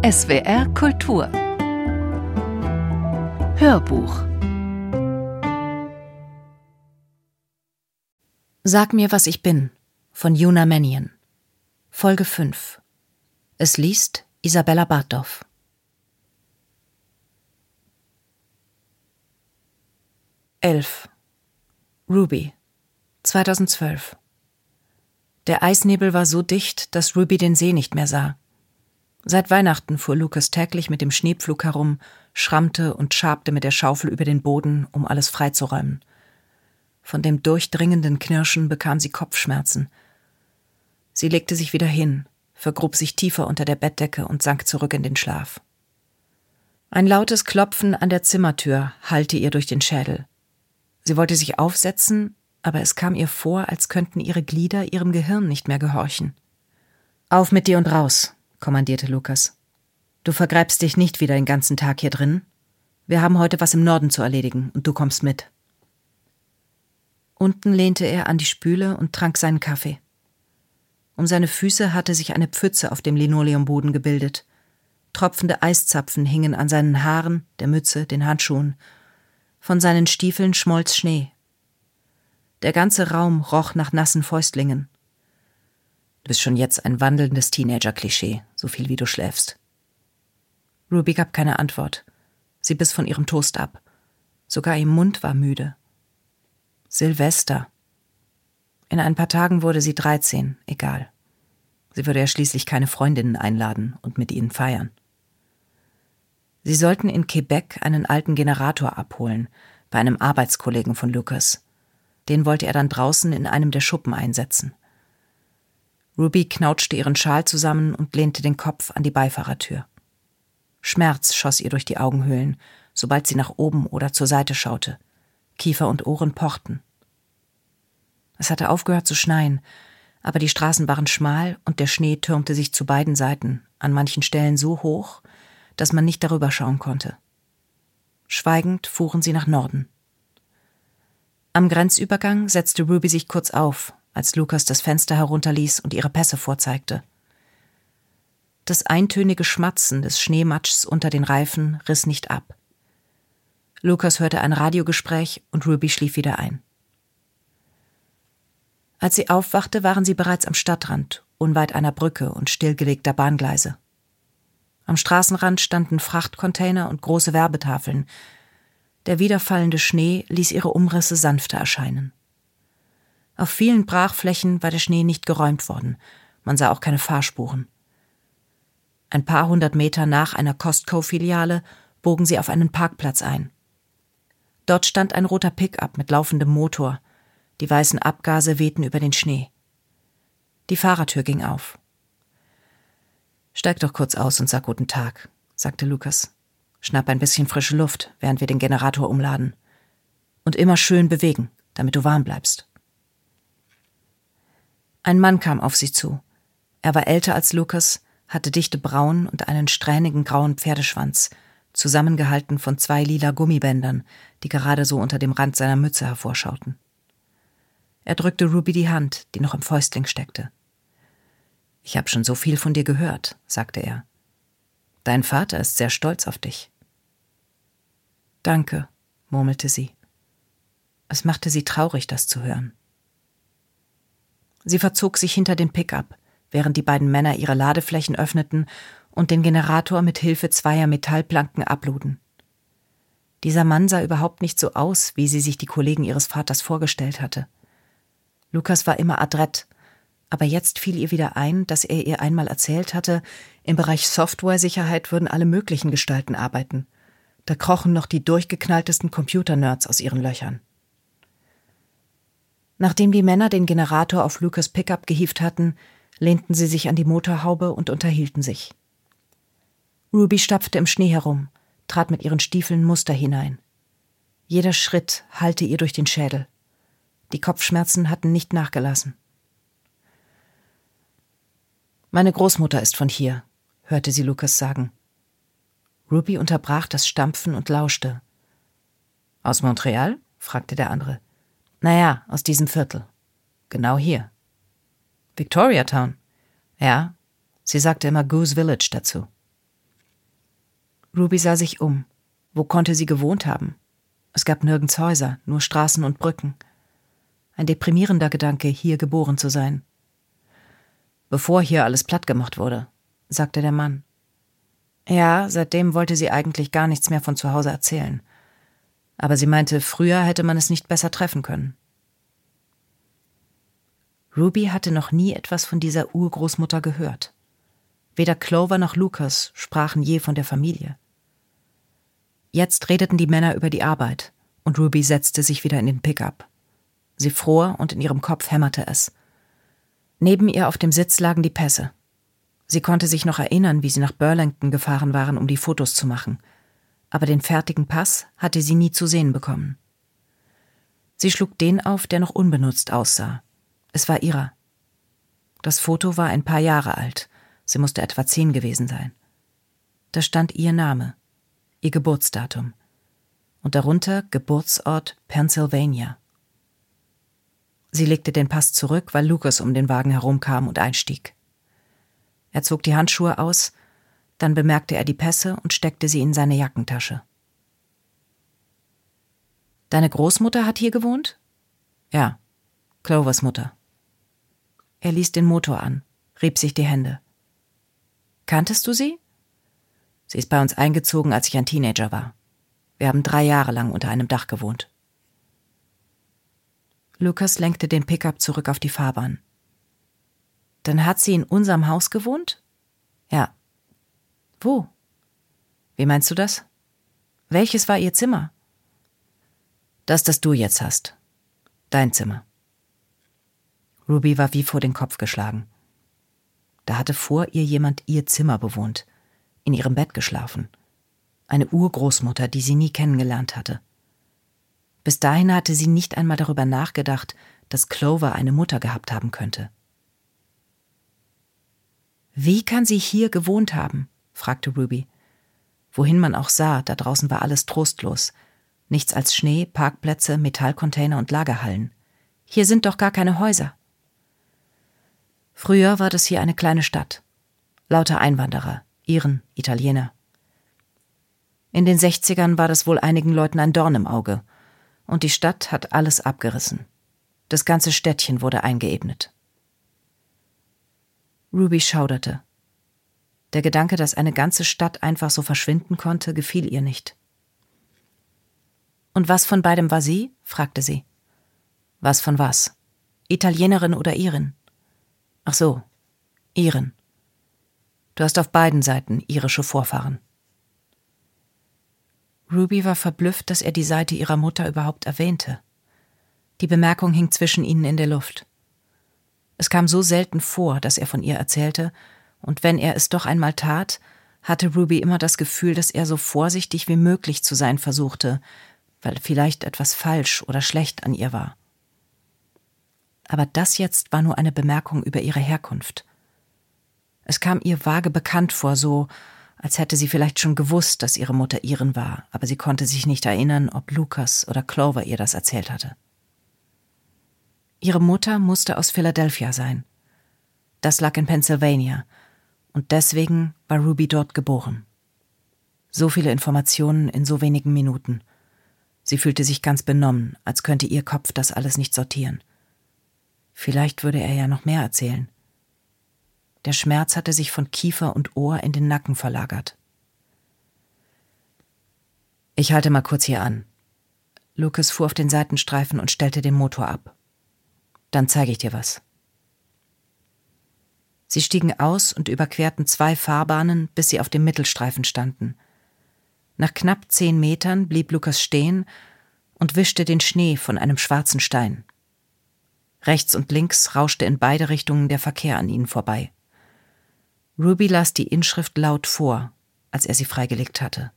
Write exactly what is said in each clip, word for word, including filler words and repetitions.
S W R Kultur Hörbuch. Sag mir, was ich bin von Juna Mannion. Folge fünf. Es liest Isabella Barthoff. elf. Ruby. zweitausendzwölf. Der Eisnebel war so dicht, dass Ruby den See nicht mehr sah. Seit Weihnachten fuhr Lucas täglich mit dem Schneepflug herum, schrammte und schabte mit der Schaufel über den Boden, um alles freizuräumen. Von dem durchdringenden Knirschen bekam sie Kopfschmerzen. Sie legte sich wieder hin, vergrub sich tiefer unter der Bettdecke und sank zurück in den Schlaf. Ein lautes Klopfen an der Zimmertür hallte ihr durch den Schädel. Sie wollte sich aufsetzen, aber es kam ihr vor, als könnten ihre Glieder ihrem Gehirn nicht mehr gehorchen. »Auf mit dir und raus«, kommandierte Lucas. »Du vergreibst dich nicht wieder den ganzen Tag hier drin. Wir haben heute was im Norden zu erledigen und du kommst mit.« Unten lehnte er an die Spüle und trank seinen Kaffee. Um seine Füße hatte sich eine Pfütze auf dem Linoleumboden gebildet. Tropfende Eiszapfen hingen an seinen Haaren, der Mütze, den Handschuhen. Von seinen Stiefeln schmolz Schnee. Der ganze Raum roch nach nassen Fäustlingen. »Du bist schon jetzt ein wandelndes Teenager-Klischee, so viel wie du schläfst.« Ruby gab keine Antwort. Sie biss von ihrem Toast ab. Sogar ihr Mund war müde. Silvester. In ein paar Tagen wurde sie dreizehn, egal. Sie würde ja schließlich keine Freundinnen einladen und mit ihnen feiern. Sie sollten in Quebec einen alten Generator abholen, bei einem Arbeitskollegen von Lucas. Den wollte er dann draußen in einem der Schuppen einsetzen. Ruby knautschte ihren Schal zusammen und lehnte den Kopf an die Beifahrertür. Schmerz schoss ihr durch die Augenhöhlen, sobald sie nach oben oder zur Seite schaute. Kiefer und Ohren pochten. Es hatte aufgehört zu schneien, aber die Straßen waren schmal und der Schnee türmte sich zu beiden Seiten, an manchen Stellen so hoch, dass man nicht darüber schauen konnte. Schweigend fuhren sie nach Norden. Am Grenzübergang setzte Ruby sich kurz auf, als Lucas das Fenster herunterließ und ihre Pässe vorzeigte. Das eintönige Schmatzen des Schneematschs unter den Reifen riss nicht ab. Lucas hörte ein Radiogespräch und Ruby schlief wieder ein. Als sie aufwachte, waren sie bereits am Stadtrand, unweit einer Brücke und stillgelegter Bahngleise. Am Straßenrand standen Frachtcontainer und große Werbetafeln. Der wiederfallende Schnee ließ ihre Umrisse sanfter erscheinen. Auf vielen Brachflächen war der Schnee nicht geräumt worden, man sah auch keine Fahrspuren. Ein paar hundert Meter nach einer Costco-Filiale bogen sie auf einen Parkplatz ein. Dort stand ein roter Pickup mit laufendem Motor. Die weißen Abgase wehten über den Schnee. Die Fahrertür ging auf. »Steig doch kurz aus und sag guten Tag«, sagte Lucas. »Schnapp ein bisschen frische Luft, während wir den Generator umladen. Und immer schön bewegen, damit du warm bleibst.« Ein Mann kam auf sie zu. Er war älter als Lucas, hatte dichte Brauen und einen strähnigen grauen Pferdeschwanz, zusammengehalten von zwei lila Gummibändern, die gerade so unter dem Rand seiner Mütze hervorschauten. Er drückte Ruby die Hand, die noch im Fäustling steckte. »Ich habe schon so viel von dir gehört«, sagte er. »Dein Vater ist sehr stolz auf dich.« »Danke«, murmelte sie. Es machte sie traurig, das zu hören. Sie verzog sich hinter den Pickup, während die beiden Männer ihre Ladeflächen öffneten und den Generator mit Hilfe zweier Metallplanken abluden. Dieser Mann sah überhaupt nicht so aus, wie sie sich die Kollegen ihres Vaters vorgestellt hatte. Lucas war immer adrett, aber jetzt fiel ihr wieder ein, dass er ihr einmal erzählt hatte, im Bereich Software-Sicherheit würden alle möglichen Gestalten arbeiten. Da krochen noch die durchgeknalltesten Computer-Nerds aus ihren Löchern. Nachdem die Männer den Generator auf Lucas Pickup gehievt hatten, lehnten sie sich an die Motorhaube und unterhielten sich. Ruby stapfte im Schnee herum, trat mit ihren Stiefeln Muster hinein. Jeder Schritt hallte ihr durch den Schädel. Die Kopfschmerzen hatten nicht nachgelassen. »Meine Großmutter ist von hier«, hörte sie Lucas sagen. Ruby unterbrach das Stampfen und lauschte. »Aus Montreal?« fragte der andere. »Naja, aus diesem Viertel. Genau hier.« »Victoriatown?« »Ja, sie sagte immer Goose Village dazu.« Ruby sah sich um. Wo konnte sie gewohnt haben? Es gab nirgends Häuser, nur Straßen und Brücken. Ein deprimierender Gedanke, hier geboren zu sein. Bevor hier alles plattgemacht wurde, sagte der Mann. Ja, seitdem wollte sie eigentlich gar nichts mehr von zu Hause erzählen. Aber sie meinte, früher hätte man es nicht besser treffen können. Ruby hatte noch nie etwas von dieser Urgroßmutter gehört. Weder Clover noch Lucas sprachen je von der Familie. Jetzt redeten die Männer über die Arbeit, und Ruby setzte sich wieder in den Pickup. Sie fror und in ihrem Kopf hämmerte es. Neben ihr auf dem Sitz lagen die Pässe. Sie konnte sich noch erinnern, wie sie nach Burlington gefahren waren, um die Fotos zu machen. Aber den fertigen Pass hatte sie nie zu sehen bekommen. Sie schlug den auf, der noch unbenutzt aussah. Es war ihrer. Das Foto war ein paar Jahre alt. Sie musste etwa zehn gewesen sein. Da stand ihr Name, ihr Geburtsdatum und darunter Geburtsort Pennsylvania. Sie legte den Pass zurück, weil Lucas um den Wagen herumkam und einstieg. Er zog die Handschuhe aus, dann bemerkte er die Pässe und steckte sie in seine Jackentasche. »Deine Großmutter hat hier gewohnt?« »Ja, Clovers Mutter.« Er ließ den Motor an, rieb sich die Hände. »Kanntest du sie?« »Sie ist bei uns eingezogen, als ich ein Teenager war. Wir haben drei Jahre lang unter einem Dach gewohnt.« Lucas lenkte den Pickup zurück auf die Fahrbahn. »Dann hat sie in unserem Haus gewohnt?« »Ja.« »Wo?« »Wie meinst du das?« »Welches war ihr Zimmer?« »Das, das du jetzt hast. Dein Zimmer.« Ruby war wie vor den Kopf geschlagen. Da hatte vor ihr jemand ihr Zimmer bewohnt, in ihrem Bett geschlafen. Eine Urgroßmutter, die sie nie kennengelernt hatte. Bis dahin hatte sie nicht einmal darüber nachgedacht, dass Clover eine Mutter gehabt haben könnte. »Wie kann sie hier gewohnt haben?« fragte Ruby. Wohin man auch sah, da draußen war alles trostlos. Nichts als Schnee, Parkplätze, Metallcontainer und Lagerhallen. Hier sind doch gar keine Häuser. Früher war das hier eine kleine Stadt. Lauter Einwanderer, Iren, Italiener. In den Sechzigern war das wohl einigen Leuten ein Dorn im Auge. Und die Stadt hat alles abgerissen. Das ganze Städtchen wurde eingeebnet. Ruby schauderte. Der Gedanke, dass eine ganze Stadt einfach so verschwinden konnte, gefiel ihr nicht. »Und was von beidem war sie?« fragte sie. »Was von was? Italienerin oder Irin?« »Ach so, Iren. Du hast auf beiden Seiten irische Vorfahren.« Ruby war verblüfft, dass er die Seite ihrer Mutter überhaupt erwähnte. Die Bemerkung hing zwischen ihnen in der Luft. Es kam so selten vor, dass er von ihr erzählte, und wenn er es doch einmal tat, hatte Ruby immer das Gefühl, dass er so vorsichtig wie möglich zu sein versuchte, weil vielleicht etwas falsch oder schlecht an ihr war. Aber das jetzt war nur eine Bemerkung über ihre Herkunft. Es kam ihr vage bekannt vor, so als hätte sie vielleicht schon gewusst, dass ihre Mutter Iren war, aber sie konnte sich nicht erinnern, ob Lucas oder Clover ihr das erzählt hatte. Ihre Mutter musste aus Philadelphia sein. Das lag in Pennsylvania, und deswegen war Ruby dort geboren. So viele Informationen in so wenigen Minuten. Sie fühlte sich ganz benommen, als könnte ihr Kopf das alles nicht sortieren. Vielleicht würde er ja noch mehr erzählen. Der Schmerz hatte sich von Kiefer und Ohr in den Nacken verlagert. »Ich halte mal kurz hier an.« Lucas fuhr auf den Seitenstreifen und stellte den Motor ab. »Dann zeige ich dir was.« Sie stiegen aus und überquerten zwei Fahrbahnen, bis sie auf dem Mittelstreifen standen. Nach knapp zehn Metern blieb Lucas stehen und wischte den Schnee von einem schwarzen Stein. Rechts und links rauschte in beide Richtungen der Verkehr an ihnen vorbei. Ruby las die Inschrift laut vor, als er sie freigelegt hatte.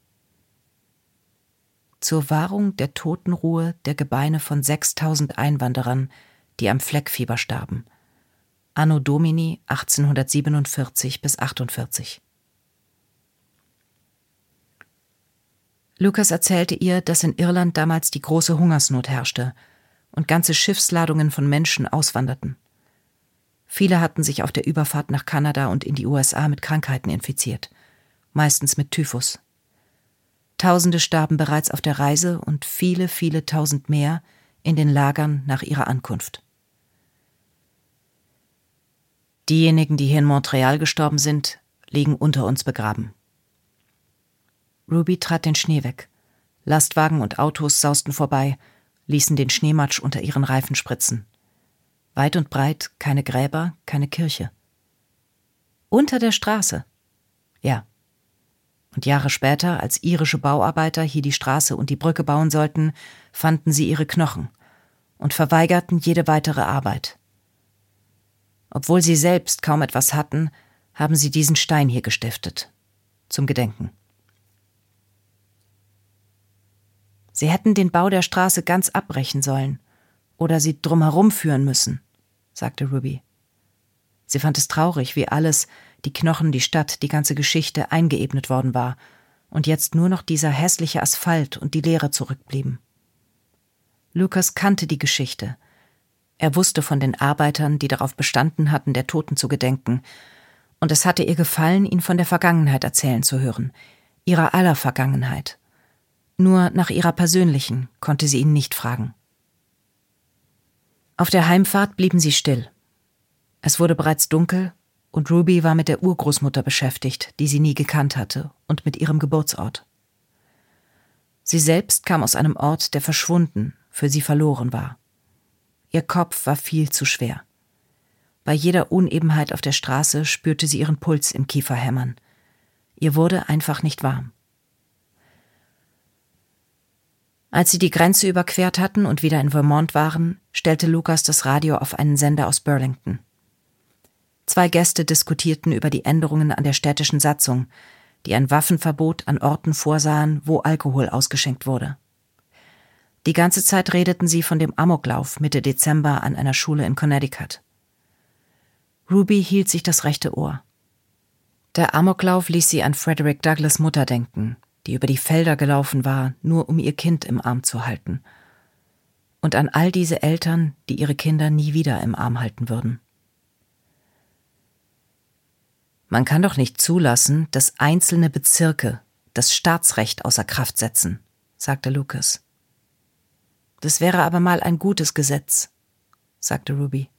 Zur Wahrung der Totenruhe der Gebeine von sechstausend Einwanderern, die am Fleckfieber starben. Anno Domini achtzehnhundertsiebenundvierzig bis achtundvierzig. Lucas erzählte ihr, dass in Irland damals die große Hungersnot herrschte und ganze Schiffsladungen von Menschen auswanderten. Viele hatten sich auf der Überfahrt nach Kanada und in die U S A mit Krankheiten infiziert, meistens mit Typhus. Tausende starben bereits auf der Reise und viele, viele tausend mehr in den Lagern nach ihrer Ankunft. Diejenigen, die hier in Montreal gestorben sind, liegen unter uns begraben. Ruby trat den Schnee weg. Lastwagen und Autos sausten vorbei, ließen den Schneematsch unter ihren Reifen spritzen. Weit und breit keine Gräber, keine Kirche. Unter der Straße. Ja. Und Jahre später, als irische Bauarbeiter hier die Straße und die Brücke bauen sollten, fanden sie ihre Knochen und verweigerten jede weitere Arbeit. Obwohl sie selbst kaum etwas hatten, haben sie diesen Stein hier gestiftet. Zum Gedenken. Sie hätten den Bau der Straße ganz abbrechen sollen oder sie drumherum führen müssen, sagte Ruby. Sie fand es traurig, wie alles, die Knochen, die Stadt, die ganze Geschichte eingeebnet worden war und jetzt nur noch dieser hässliche Asphalt und die Leere zurückblieben. Lucas kannte die Geschichte. Er wusste von den Arbeitern, die darauf bestanden hatten, der Toten zu gedenken, und es hatte ihr gefallen, ihn von der Vergangenheit erzählen zu hören, ihrer aller Vergangenheit. Nur nach ihrer persönlichen konnte sie ihn nicht fragen. Auf der Heimfahrt blieben sie still. Es wurde bereits dunkel und Ruby war mit der Urgroßmutter beschäftigt, die sie nie gekannt hatte, und mit ihrem Geburtsort. Sie selbst kam aus einem Ort, der verschwunden, für sie verloren war. Ihr Kopf war viel zu schwer. Bei jeder Unebenheit auf der Straße spürte sie ihren Puls im Kiefer hämmern. Ihr wurde einfach nicht warm. Als sie die Grenze überquert hatten und wieder in Vermont waren, stellte Lucas das Radio auf einen Sender aus Burlington. Zwei Gäste diskutierten über die Änderungen an der städtischen Satzung, die ein Waffenverbot an Orten vorsahen, wo Alkohol ausgeschenkt wurde. Die ganze Zeit redeten sie von dem Amoklauf Mitte Dezember an einer Schule in Connecticut. Ruby hielt sich das rechte Ohr. Der Amoklauf ließ sie an Frederick Douglass' Mutter denken, die über die Felder gelaufen war, nur um ihr Kind im Arm zu halten. Und an all diese Eltern, die ihre Kinder nie wieder im Arm halten würden. Man kann doch nicht zulassen, dass einzelne Bezirke das Staatsrecht außer Kraft setzen, sagte Lucas. Das wäre aber mal ein gutes Gesetz, sagte Ruby.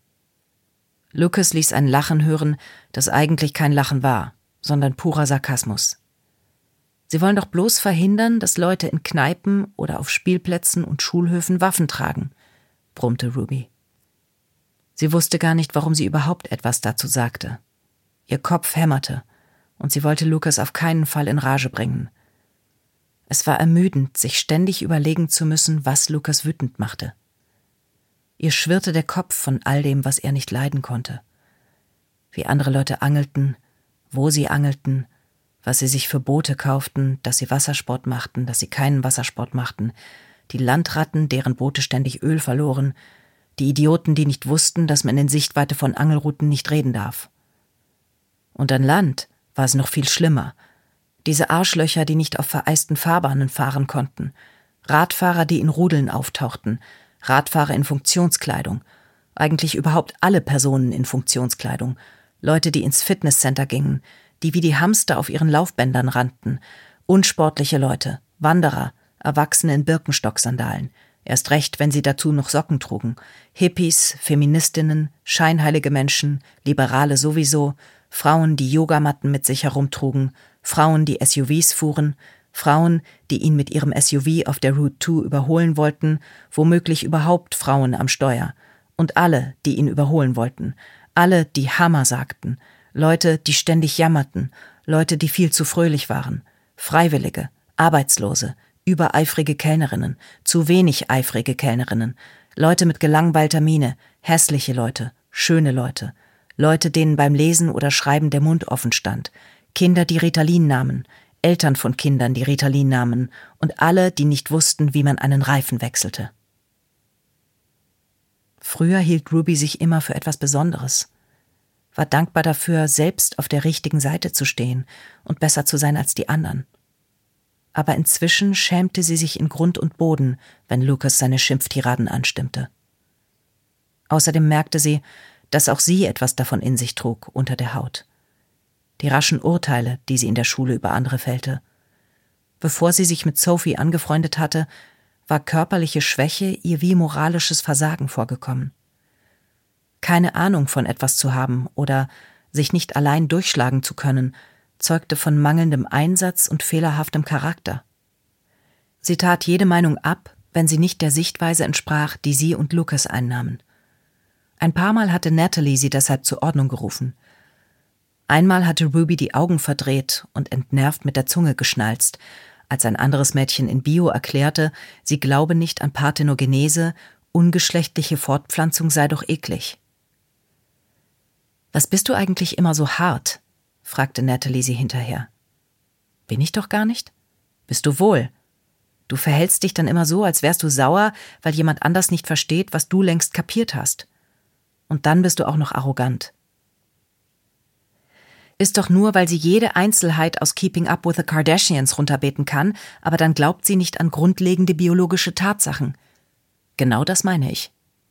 Lucas ließ ein Lachen hören, das eigentlich kein Lachen war, sondern purer Sarkasmus. Sie wollen doch bloß verhindern, dass Leute in Kneipen oder auf Spielplätzen und Schulhöfen Waffen tragen, brummte Ruby. Sie wusste gar nicht, warum sie überhaupt etwas dazu sagte. Ihr Kopf hämmerte, und sie wollte Lucas auf keinen Fall in Rage bringen. Es war ermüdend, sich ständig überlegen zu müssen, was Lucas wütend machte. Ihr schwirrte der Kopf von all dem, was er nicht leiden konnte. Wie andere Leute angelten, wo sie angelten, was sie sich für Boote kauften, dass sie Wassersport machten, dass sie keinen Wassersport machten, die Landratten, deren Boote ständig Öl verloren, die Idioten, die nicht wussten, dass man in Sichtweite von Angelruten nicht reden darf. Und an Land war es noch viel schlimmer. Diese Arschlöcher, die nicht auf vereisten Fahrbahnen fahren konnten, Radfahrer, die in Rudeln auftauchten, Radfahrer in Funktionskleidung, eigentlich überhaupt alle Personen in Funktionskleidung, Leute, die ins Fitnesscenter gingen, die wie die Hamster auf ihren Laufbändern rannten, unsportliche Leute, Wanderer, Erwachsene in Birkenstock-Sandalen, erst recht, wenn sie dazu noch Socken trugen, Hippies, Feministinnen, scheinheilige Menschen, Liberale sowieso, Frauen, die Yogamatten mit sich herumtrugen, Frauen, die S U Vs fuhren, Frauen, die ihn mit ihrem S U V auf der Route zwei überholen wollten, womöglich überhaupt Frauen am Steuer, und alle, die ihn überholen wollten, alle, die Hammer sagten, Leute, die ständig jammerten, Leute, die viel zu fröhlich waren, Freiwillige, Arbeitslose, übereifrige Kellnerinnen, zu wenig eifrige Kellnerinnen, Leute mit gelangweilter Miene, hässliche Leute, schöne Leute, Leute, denen beim Lesen oder Schreiben der Mund offen stand, Kinder, die Ritalin nahmen, Eltern von Kindern, die Ritalin nahmen und alle, die nicht wussten, wie man einen Reifen wechselte. Früher hielt Ruby sich immer für etwas Besonderes, war dankbar dafür, selbst auf der richtigen Seite zu stehen und besser zu sein als die anderen. Aber inzwischen schämte sie sich in Grund und Boden, wenn Lucas seine Schimpftiraden anstimmte. Außerdem merkte sie, dass auch sie etwas davon in sich trug, unter der Haut. Die raschen Urteile, die sie in der Schule über andere fällte. Bevor sie sich mit Sophie angefreundet hatte, war körperliche Schwäche ihr wie moralisches Versagen vorgekommen. Keine Ahnung von etwas zu haben oder sich nicht allein durchschlagen zu können, zeugte von mangelndem Einsatz und fehlerhaftem Charakter. Sie tat jede Meinung ab, wenn sie nicht der Sichtweise entsprach, die sie und Lucas einnahmen. Ein paar Mal hatte Natalie sie deshalb zur Ordnung gerufen. Einmal hatte Ruby die Augen verdreht und entnervt mit der Zunge geschnalzt, als ein anderes Mädchen in Bio erklärte, sie glaube nicht an Parthenogenese, ungeschlechtliche Fortpflanzung sei doch eklig. »Was bist du eigentlich immer so hart?« fragte Natalie sie hinterher. »Bin ich doch gar nicht? Bist du wohl? Du verhältst dich dann immer so, als wärst du sauer, weil jemand anders nicht versteht, was du längst kapiert hast. Und dann bist du auch noch arrogant.« Ist doch nur, weil sie jede Einzelheit aus Keeping Up with the Kardashians runterbeten kann, aber dann glaubt sie nicht an grundlegende biologische Tatsachen. Genau das meine ich.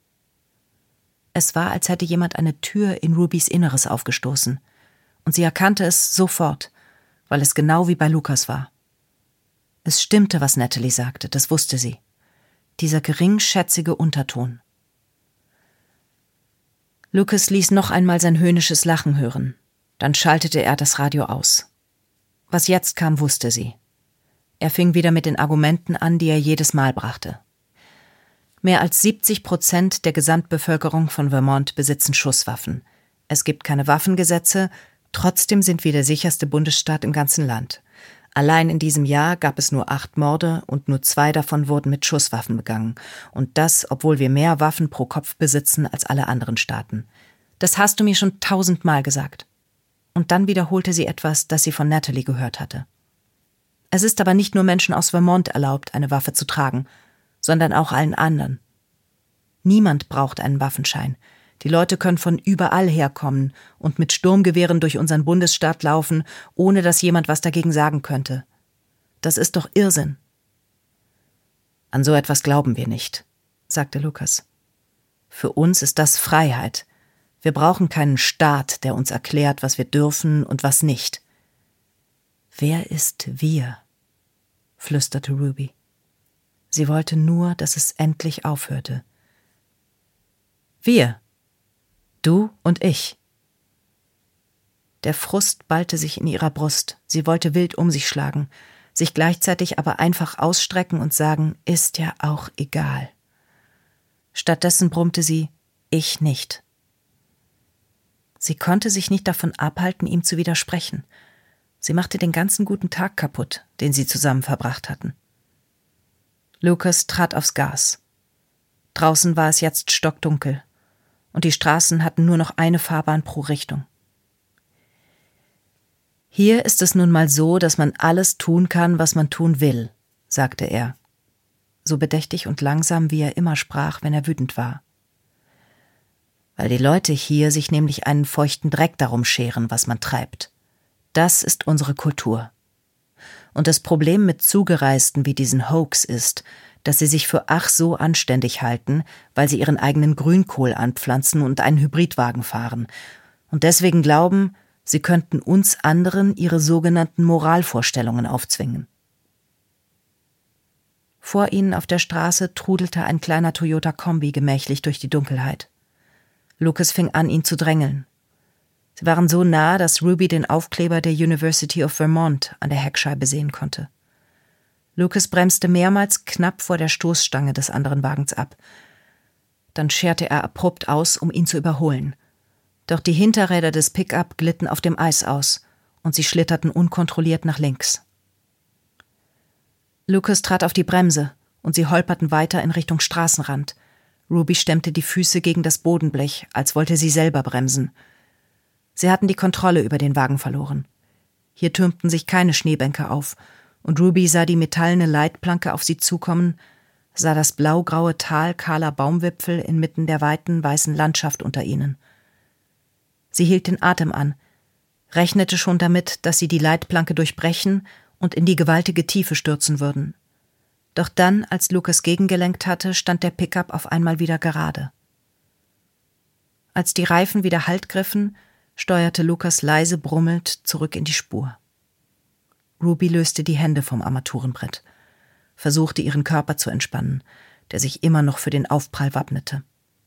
Es war, als hätte jemand eine Tür in Rubys Inneres aufgestoßen. Und sie erkannte es sofort, weil es genau wie bei Lucas war. Es stimmte, was Natalie sagte, das wusste sie. Dieser geringschätzige Unterton. Lucas ließ noch einmal sein höhnisches Lachen hören. Dann schaltete er das Radio aus. Was jetzt kam, wusste sie. Er fing wieder mit den Argumenten an, die er jedes Mal brachte. Mehr als siebzig Prozent der Gesamtbevölkerung von Vermont besitzen Schusswaffen. Es gibt keine Waffengesetze, trotzdem sind wir der sicherste Bundesstaat im ganzen Land. Allein in diesem Jahr gab es nur acht Morde und nur zwei davon wurden mit Schusswaffen begangen. Und das, obwohl wir mehr Waffen pro Kopf besitzen als alle anderen Staaten. Das hast du mir schon tausendmal gesagt. Und dann wiederholte sie etwas, das sie von Natalie gehört hatte. Es ist aber nicht nur Menschen aus Vermont erlaubt, eine Waffe zu tragen, sondern auch allen anderen. Niemand braucht einen Waffenschein. Die Leute können von überall herkommen und mit Sturmgewehren durch unseren Bundesstaat laufen, ohne dass jemand was dagegen sagen könnte. Das ist doch Irrsinn. An so etwas glauben wir nicht, sagte Lucas. Für uns ist das Freiheit. Wir brauchen keinen Staat, der uns erklärt, was wir dürfen und was nicht. Wer ist wir? Flüsterte Ruby. Sie wollte nur, dass es endlich aufhörte. Wir. Du und ich. Der Frust ballte sich in ihrer Brust. Sie wollte wild um sich schlagen, sich gleichzeitig aber einfach ausstrecken und sagen, ist ja auch egal. Stattdessen brummte sie, ich nicht. Sie konnte sich nicht davon abhalten, ihm zu widersprechen. Sie machte den ganzen guten Tag kaputt, den sie zusammen verbracht hatten. Lucas trat aufs Gas. Draußen war es jetzt stockdunkel und die Straßen hatten nur noch eine Fahrbahn pro Richtung. Hier ist es nun mal so, dass man alles tun kann, was man tun will, sagte er, so bedächtig und langsam, wie er immer sprach, wenn er wütend war. Weil die Leute hier sich nämlich einen feuchten Dreck darum scheren, was man treibt. Das ist unsere Kultur. Und das Problem mit Zugereisten wie diesen Hoax ist, dass sie sich für ach so anständig halten, weil sie ihren eigenen Grünkohl anpflanzen und einen Hybridwagen fahren und deswegen glauben, sie könnten uns anderen ihre sogenannten Moralvorstellungen aufzwingen. Vor ihnen auf der Straße trudelte ein kleiner Toyota Kombi gemächlich durch die Dunkelheit. Lucas fing an, ihn zu drängeln. Sie waren so nah, dass Ruby den Aufkleber der University of Vermont an der Heckscheibe sehen konnte. Lucas bremste mehrmals knapp vor der Stoßstange des anderen Wagens ab. Dann scherte er abrupt aus, um ihn zu überholen. Doch die Hinterräder des Pickup glitten auf dem Eis aus und sie schlitterten unkontrolliert nach links. Lucas trat auf die Bremse und sie holperten weiter in Richtung Straßenrand. Ruby stemmte die Füße gegen das Bodenblech, als wollte sie selber bremsen. Sie hatten die Kontrolle über den Wagen verloren. Hier türmten sich keine Schneebänke auf, und Ruby sah die metallene Leitplanke auf sie zukommen, sah das blaugraue Tal kahler Baumwipfel inmitten der weiten, weißen Landschaft unter ihnen. Sie hielt den Atem an, rechnete schon damit, dass sie die Leitplanke durchbrechen und in die gewaltige Tiefe stürzen würden. Doch dann, als Lucas gegengelenkt hatte, stand der Pickup auf einmal wieder gerade. Als die Reifen wieder Halt griffen, steuerte Lucas leise brummelnd zurück in die Spur. Ruby löste die Hände vom Armaturenbrett, versuchte ihren Körper zu entspannen, der sich immer noch für den Aufprall wappnete.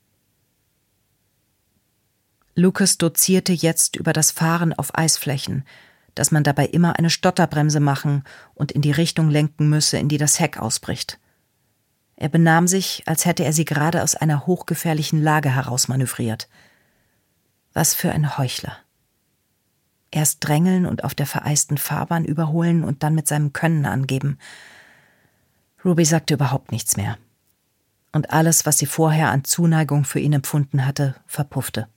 Lucas dozierte jetzt über das Fahren auf Eisflächen, dass man dabei immer eine Stotterbremse machen und in die Richtung lenken müsse, in die das Heck ausbricht. Er benahm sich, als hätte er sie gerade aus einer hochgefährlichen Lage herausmanövriert. Was für ein Heuchler. Erst drängeln und auf der vereisten Fahrbahn überholen und dann mit seinem Können angeben. Ruby sagte überhaupt nichts mehr. Und alles, was sie vorher an Zuneigung für ihn empfunden hatte, verpuffte.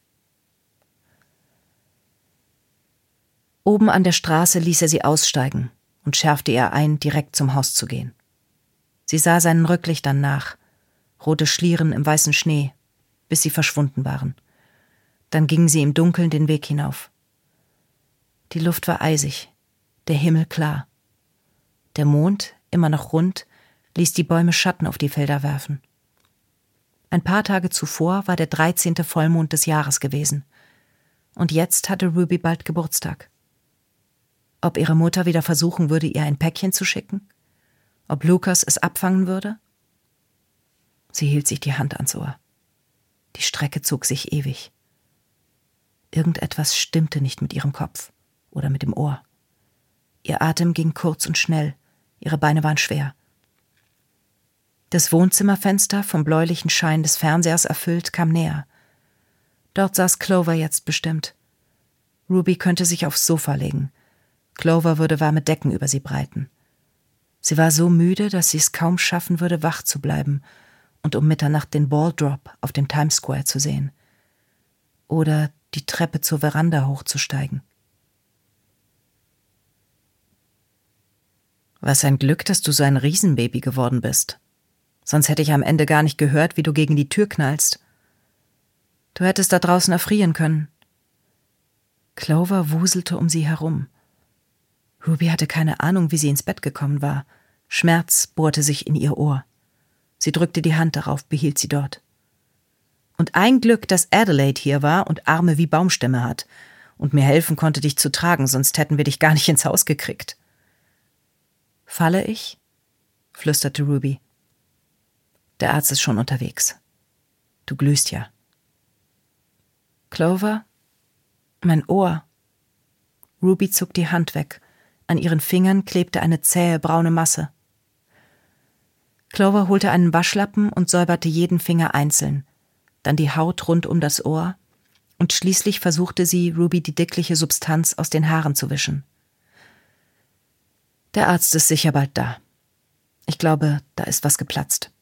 Oben an der Straße ließ er sie aussteigen und schärfte ihr ein, direkt zum Haus zu gehen. Sie sah seinen Rücklichtern nach, rote Schlieren im weißen Schnee, bis sie verschwunden waren. Dann ging sie im Dunkeln den Weg hinauf. Die Luft war eisig, der Himmel klar. Der Mond, immer noch rund, ließ die Bäume Schatten auf die Felder werfen. Ein paar Tage zuvor war der dreizehnte Vollmond des Jahres gewesen. Und jetzt hatte Ruby bald Geburtstag. Ob ihre Mutter wieder versuchen würde, ihr ein Päckchen zu schicken? Ob Lucas es abfangen würde? Sie hielt sich die Hand ans Ohr. Die Strecke zog sich ewig. Irgendetwas stimmte nicht mit ihrem Kopf oder mit dem Ohr. Ihr Atem ging kurz und schnell, ihre Beine waren schwer. Das Wohnzimmerfenster, vom bläulichen Schein des Fernsehers erfüllt, kam näher. Dort saß Clover jetzt bestimmt. Ruby könnte sich aufs Sofa legen. Clover würde warme Decken über sie breiten. Sie war so müde, dass sie es kaum schaffen würde, wach zu bleiben und um Mitternacht den Ball Drop auf dem Times Square zu sehen. Oder die Treppe zur Veranda hochzusteigen. Was ein Glück, dass du so ein Riesenbaby geworden bist. Sonst hätte ich am Ende gar nicht gehört, wie du gegen die Tür knallst. Du hättest da draußen erfrieren können. Clover wuselte um sie herum. Ruby hatte keine Ahnung, wie sie ins Bett gekommen war. Schmerz bohrte sich in ihr Ohr. Sie drückte die Hand darauf, behielt sie dort. Und ein Glück, dass Adelaide hier war und Arme wie Baumstämme hat und mir helfen konnte, dich zu tragen, sonst hätten wir dich gar nicht ins Haus gekriegt. Falle ich? Flüsterte Ruby. Der Arzt ist schon unterwegs. Du glühst ja. Clover? Mein Ohr. Ruby zog die Hand weg. An ihren Fingern klebte eine zähe braune Masse. Clover holte einen Waschlappen und säuberte jeden Finger einzeln, dann die Haut rund um das Ohr, und schließlich versuchte sie, Ruby die dickliche Substanz aus den Haaren zu wischen. Der Arzt ist sicher bald da. Ich glaube, da ist was geplatzt.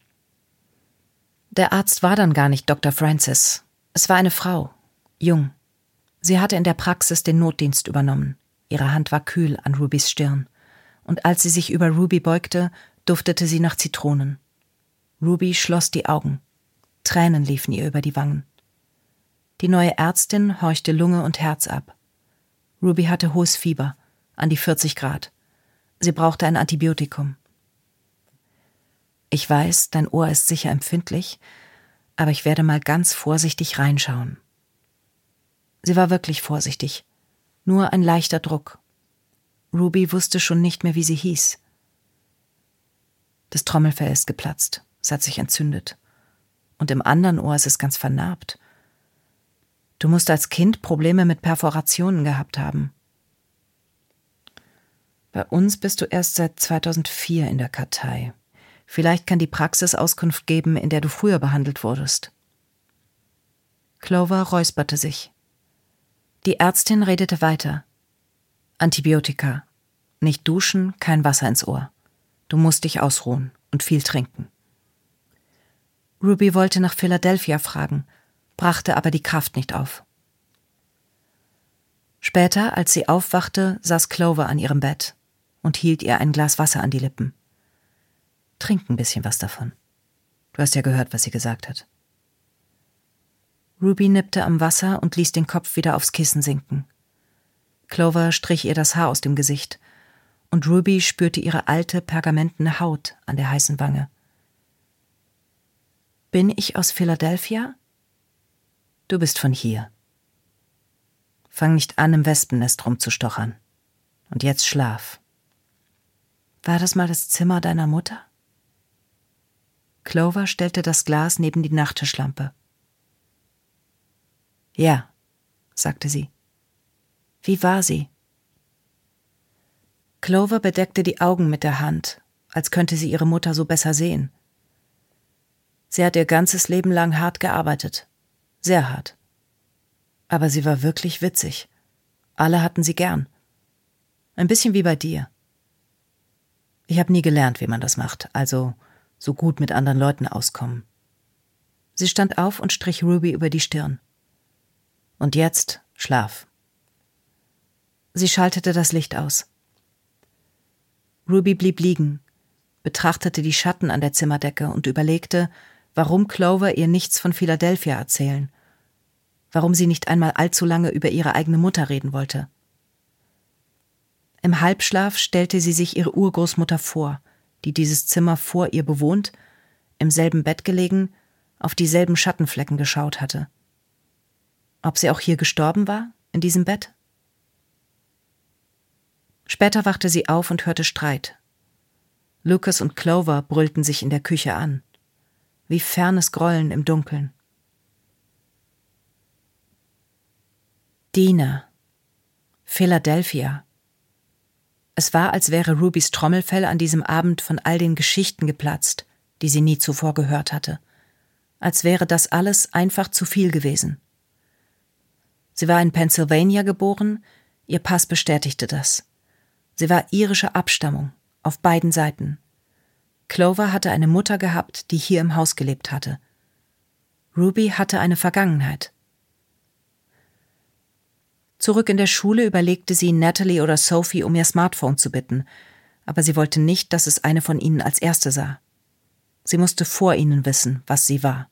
Der Arzt war dann gar nicht Doktor Francis. Es war eine Frau, jung. Sie hatte in der Praxis den Notdienst übernommen. Ihre Hand war kühl an Rubys Stirn. Und als sie sich über Ruby beugte, duftete sie nach Zitronen. Ruby schloss die Augen. Tränen liefen ihr über die Wangen. Die neue Ärztin horchte Lunge und Herz ab. Ruby hatte hohes Fieber, an die vierzig Grad. Sie brauchte ein Antibiotikum. Ich weiß, dein Ohr ist sicher empfindlich, aber ich werde mal ganz vorsichtig reinschauen. Sie war wirklich vorsichtig. Nur ein leichter Druck. Ruby wusste schon nicht mehr, wie sie hieß. Das Trommelfell ist geplatzt, es hat sich entzündet. Und im anderen Ohr ist es ganz vernarbt. Du musst als Kind Probleme mit Perforationen gehabt haben. Bei uns bist du erst seit zweitausendvier in der Kartei. Vielleicht kann die Praxis Auskunft geben, in der du früher behandelt wurdest. Clover räusperte sich. Die Ärztin redete weiter. Antibiotika. Nicht duschen, kein Wasser ins Ohr. Du musst dich ausruhen und viel trinken. Ruby wollte nach Philadelphia fragen, brachte aber die Kraft nicht auf. Später, als sie aufwachte, saß Clover an ihrem Bett und hielt ihr ein Glas Wasser an die Lippen. Trink ein bisschen was davon. Du hast ja gehört, was sie gesagt hat. Ruby nippte am Wasser und ließ den Kopf wieder aufs Kissen sinken. Clover strich ihr das Haar aus dem Gesicht, und Ruby spürte ihre alte, pergamentene Haut an der heißen Wange. Bin ich aus Philadelphia? Du bist von hier. Fang nicht an, im Wespennest rumzustochern. Und jetzt schlaf. War das mal das Zimmer deiner Mutter? Clover stellte das Glas neben die Nachttischlampe. Ja, sagte sie. Wie war sie? Clover bedeckte die Augen mit der Hand, als könnte sie ihre Mutter so besser sehen. Sie hat ihr ganzes Leben lang hart gearbeitet. Sehr hart. Aber sie war wirklich witzig. Alle hatten sie gern. Ein bisschen wie bei dir. Ich habe nie gelernt, wie man das macht, also so gut mit anderen Leuten auskommen. Sie stand auf und strich Ruby über die Stirn. Und jetzt Schlaf. Sie schaltete das Licht aus. Ruby blieb liegen, betrachtete die Schatten an der Zimmerdecke und überlegte, warum Clover ihr nichts von Philadelphia erzählen, warum sie nicht einmal allzu lange über ihre eigene Mutter reden wollte. Im Halbschlaf stellte sie sich ihre Urgroßmutter vor, die dieses Zimmer vor ihr bewohnt, im selben Bett gelegen, auf dieselben Schattenflecken geschaut hatte. Ob sie auch hier gestorben war, in diesem Bett? Später wachte sie auf und hörte Streit. Lucas und Clover brüllten sich in der Küche an. Wie fernes Grollen im Dunkeln. Dina. Philadelphia. Es war, als wäre Rubys Trommelfell an diesem Abend von all den Geschichten geplatzt, die sie nie zuvor gehört hatte. Als wäre das alles einfach zu viel gewesen. Sie war in Pennsylvania geboren, ihr Pass bestätigte das. Sie war irischer Abstammung, auf beiden Seiten. Clover hatte eine Mutter gehabt, die hier im Haus gelebt hatte. Ruby hatte eine Vergangenheit. Zurück in der Schule überlegte sie, Natalie oder Sophie um ihr Smartphone zu bitten, aber sie wollte nicht, dass es eine von ihnen als Erste sah. Sie musste vor ihnen wissen, was sie war.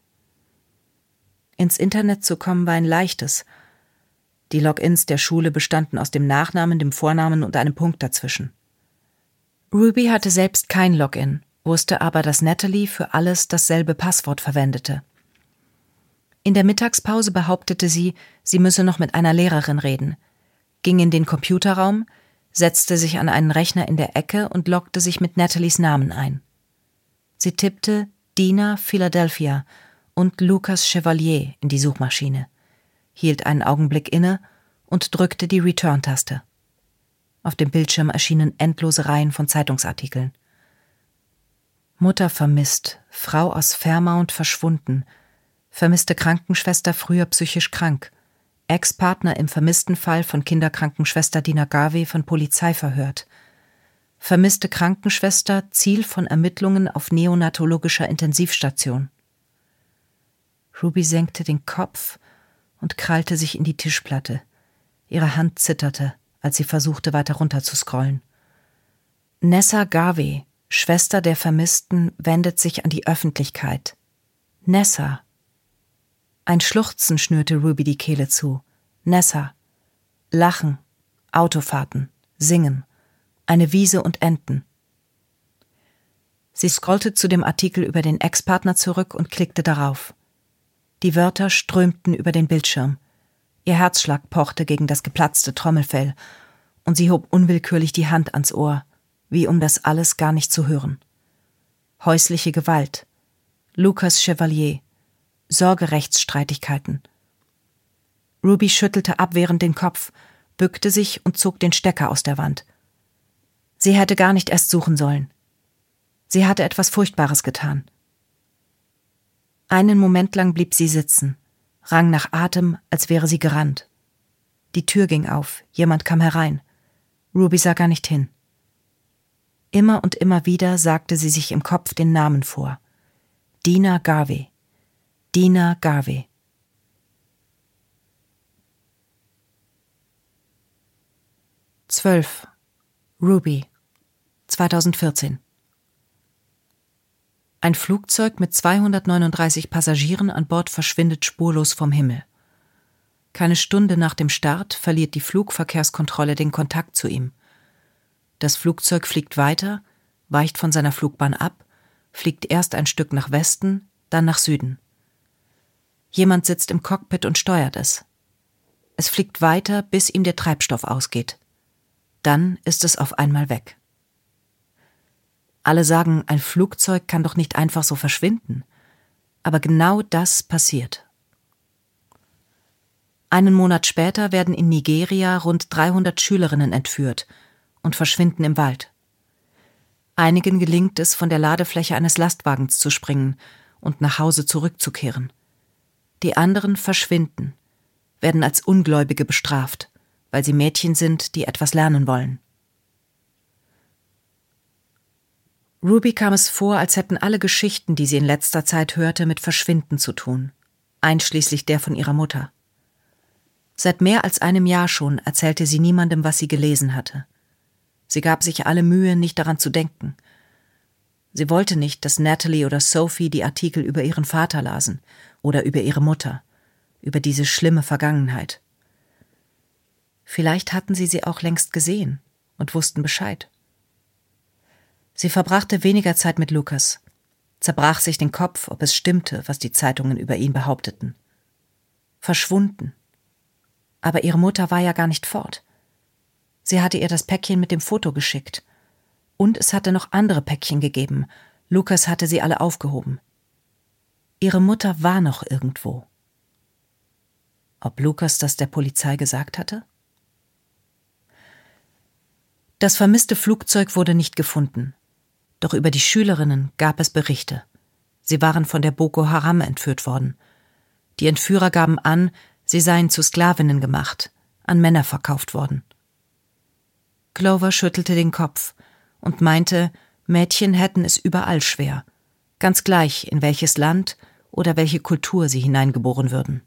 Ins Internet zu kommen war ein leichtes. Die Logins der Schule bestanden aus dem Nachnamen, dem Vornamen und einem Punkt dazwischen. Ruby hatte selbst kein Login, wusste aber, dass Natalie für alles dasselbe Passwort verwendete. In der Mittagspause behauptete sie, sie müsse noch mit einer Lehrerin reden, ging in den Computerraum, setzte sich an einen Rechner in der Ecke und loggte sich mit Natalies Namen ein. Sie tippte Dina Philadelphia und Lucas Chevalier in die Suchmaschine, hielt einen Augenblick inne und drückte die Return-Taste. Auf dem Bildschirm erschienen endlose Reihen von Zeitungsartikeln. Mutter vermisst, Frau aus Fairmount verschwunden, vermisste Krankenschwester früher psychisch krank, Ex-Partner im vermissten Fall von Kinderkrankenschwester Dina Garvey von Polizei verhört, vermisste Krankenschwester Ziel von Ermittlungen auf neonatologischer Intensivstation. Ruby senkte den Kopf und krallte sich in die Tischplatte. Ihre Hand zitterte, als sie versuchte, weiter runter zu scrollen. Nessa Garvey, Schwester der Vermissten, wendet sich an die Öffentlichkeit. Nessa. Ein Schluchzen schnürte Ruby die Kehle zu. Nessa. Lachen, Autofahrten, Singen, eine Wiese und Enten. Sie scrollte zu dem Artikel über den Ex-Partner zurück und klickte darauf. Die Wörter strömten über den Bildschirm. Ihr Herzschlag pochte gegen das geplatzte Trommelfell und sie hob unwillkürlich die Hand ans Ohr, wie um das alles gar nicht zu hören. Häusliche Gewalt, Lucas Chevalier, Sorgerechtsstreitigkeiten. Ruby schüttelte abwehrend den Kopf, bückte sich und zog den Stecker aus der Wand. Sie hätte gar nicht erst suchen sollen. Sie hatte etwas Furchtbares getan. Einen Moment lang blieb sie sitzen, rang nach Atem, als wäre sie gerannt. Die Tür ging auf, jemand kam herein. Ruby sah gar nicht hin. Immer und immer wieder sagte sie sich im Kopf den Namen vor. Dina Garvey. Dina Garvey. zwölf. Ruby. zweitausendvierzehn. Ein Flugzeug mit zweihundertneununddreißig Passagieren an Bord verschwindet spurlos vom Himmel. Keine Stunde nach dem Start verliert die Flugverkehrskontrolle den Kontakt zu ihm. Das Flugzeug fliegt weiter, weicht von seiner Flugbahn ab, fliegt erst ein Stück nach Westen, dann nach Süden. Jemand sitzt im Cockpit und steuert es. Es fliegt weiter, bis ihm der Treibstoff ausgeht. Dann ist es auf einmal weg. Alle sagen, ein Flugzeug kann doch nicht einfach so verschwinden. Aber genau das passiert. Einen Monat später werden in Nigeria rund dreihundert Schülerinnen entführt und verschwinden im Wald. Einigen gelingt es, von der Ladefläche eines Lastwagens zu springen und nach Hause zurückzukehren. Die anderen verschwinden, werden als Ungläubige bestraft, weil sie Mädchen sind, die etwas lernen wollen. Ruby kam es vor, als hätten alle Geschichten, die sie in letzter Zeit hörte, mit Verschwinden zu tun, einschließlich der von ihrer Mutter. Seit mehr als einem Jahr schon erzählte sie niemandem, was sie gelesen hatte. Sie gab sich alle Mühe, nicht daran zu denken. Sie wollte nicht, dass Natalie oder Sophie die Artikel über ihren Vater lasen oder über ihre Mutter, über diese schlimme Vergangenheit. Vielleicht hatten sie sie auch längst gesehen und wussten Bescheid. Sie verbrachte weniger Zeit mit Lucas, zerbrach sich den Kopf, ob es stimmte, was die Zeitungen über ihn behaupteten. Verschwunden. Aber ihre Mutter war ja gar nicht fort. Sie hatte ihr das Päckchen mit dem Foto geschickt. Und es hatte noch andere Päckchen gegeben. Lucas hatte sie alle aufgehoben. Ihre Mutter war noch irgendwo. Ob Lucas das der Polizei gesagt hatte? Das vermisste Flugzeug wurde nicht gefunden. Doch über die Schülerinnen gab es Berichte. Sie waren von der Boko Haram entführt worden. Die Entführer gaben an, sie seien zu Sklavinnen gemacht, an Männer verkauft worden. Clover schüttelte den Kopf und meinte, Mädchen hätten es überall schwer, ganz gleich, in welches Land oder welche Kultur sie hineingeboren würden.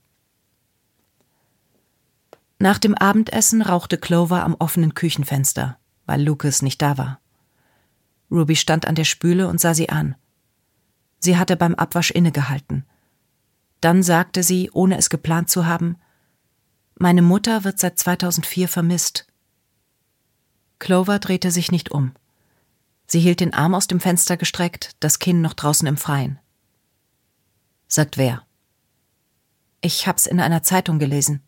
Nach dem Abendessen rauchte Clover am offenen Küchenfenster, weil Lucas nicht da war. Ruby stand an der Spüle und sah sie an. Sie hatte beim Abwasch innegehalten. Dann sagte sie, ohne es geplant zu haben, »Meine Mutter wird seit zweitausendvier vermisst.« Clover drehte sich nicht um. Sie hielt den Arm aus dem Fenster gestreckt, das Kinn noch draußen im Freien. »Sagt wer?« »Ich hab's in einer Zeitung gelesen.«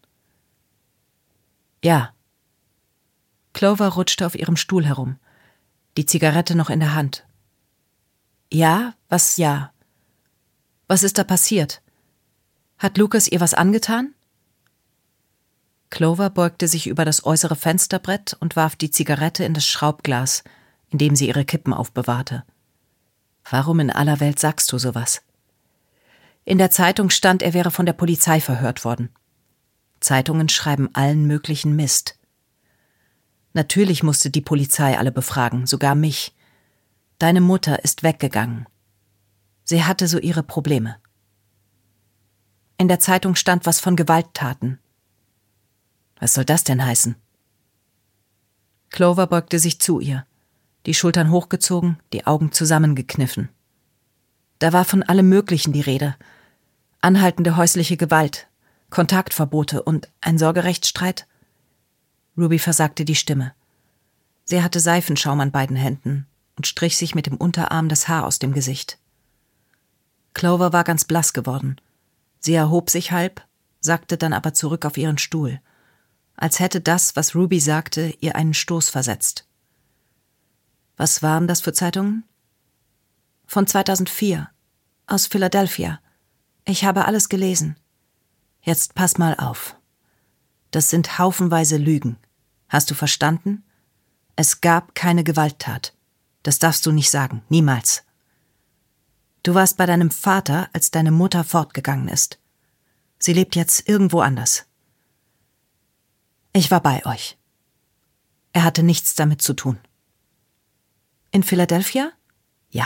»Ja.« Clover rutschte auf ihrem Stuhl herum, die Zigarette noch in der Hand. »Ja, was ja? Was ist da passiert? Hat Lucas ihr was angetan?« Clover beugte sich über das äußere Fensterbrett und warf die Zigarette in das Schraubglas, in dem sie ihre Kippen aufbewahrte. »Warum in aller Welt sagst du sowas?« »In der Zeitung stand, er wäre von der Polizei verhört worden.« Zeitungen schreiben allen möglichen Mist. Natürlich musste die Polizei alle befragen, sogar mich. Deine Mutter ist weggegangen. Sie hatte so ihre Probleme. In der Zeitung stand was von Gewalttaten. Was soll das denn heißen? Clover beugte sich zu ihr, die Schultern hochgezogen, die Augen zusammengekniffen. Da war von allem Möglichen die Rede. Anhaltende häusliche Gewalt, Kontaktverbote und ein Sorgerechtsstreit. Ruby versagte die Stimme. Sie hatte Seifenschaum an beiden Händen und strich sich mit dem Unterarm das Haar aus dem Gesicht. Clover war ganz blass geworden. Sie erhob sich halb, sackte dann aber zurück auf ihren Stuhl, als hätte das, was Ruby sagte, ihr einen Stoß versetzt. Was waren das für Zeitungen? Von zweitausendvier, aus Philadelphia. Ich habe alles gelesen. Jetzt pass mal auf. Das sind haufenweise Lügen. Hast du verstanden? Es gab keine Gewalttat. Das darfst du nicht sagen, niemals. Du warst bei deinem Vater, als deine Mutter fortgegangen ist. Sie lebt jetzt irgendwo anders. Ich war bei euch. Er hatte nichts damit zu tun. In Philadelphia? Ja.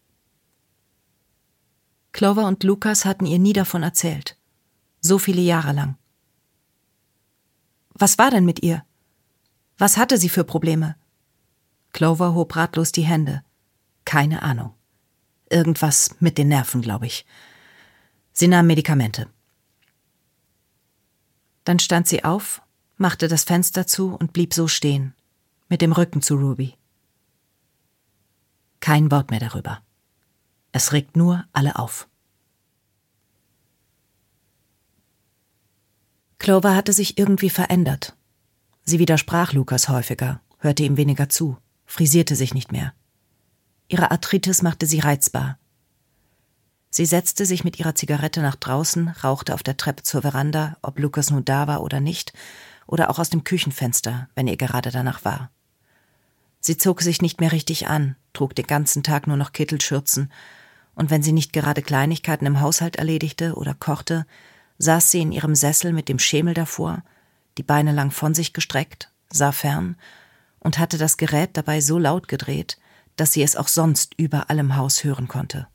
Clover und Lucas hatten ihr nie davon erzählt. So viele Jahre lang. Was war denn mit ihr? Was hatte sie für Probleme? Clover hob ratlos die Hände. Keine Ahnung. Irgendwas mit den Nerven, glaube ich. Sie nahm Medikamente. Dann stand sie auf, machte das Fenster zu und blieb so stehen, mit dem Rücken zu Ruby. Kein Wort mehr darüber. Es regt nur alle auf. Clover hatte sich irgendwie verändert. Sie widersprach Lucas häufiger, hörte ihm weniger zu, frisierte sich nicht mehr. Ihre Arthritis machte sie reizbar. Sie setzte sich mit ihrer Zigarette nach draußen, rauchte auf der Treppe zur Veranda, ob Lucas nun da war oder nicht, oder auch aus dem Küchenfenster, wenn ihr gerade danach war. Sie zog sich nicht mehr richtig an, trug den ganzen Tag nur noch Kittelschürzen, und wenn sie nicht gerade Kleinigkeiten im Haushalt erledigte oder kochte, saß sie in ihrem Sessel mit dem Schemel davor, die Beine lang von sich gestreckt, sah fern und hatte das Gerät dabei so laut gedreht, dass sie es auch sonst überall im Haus hören konnte.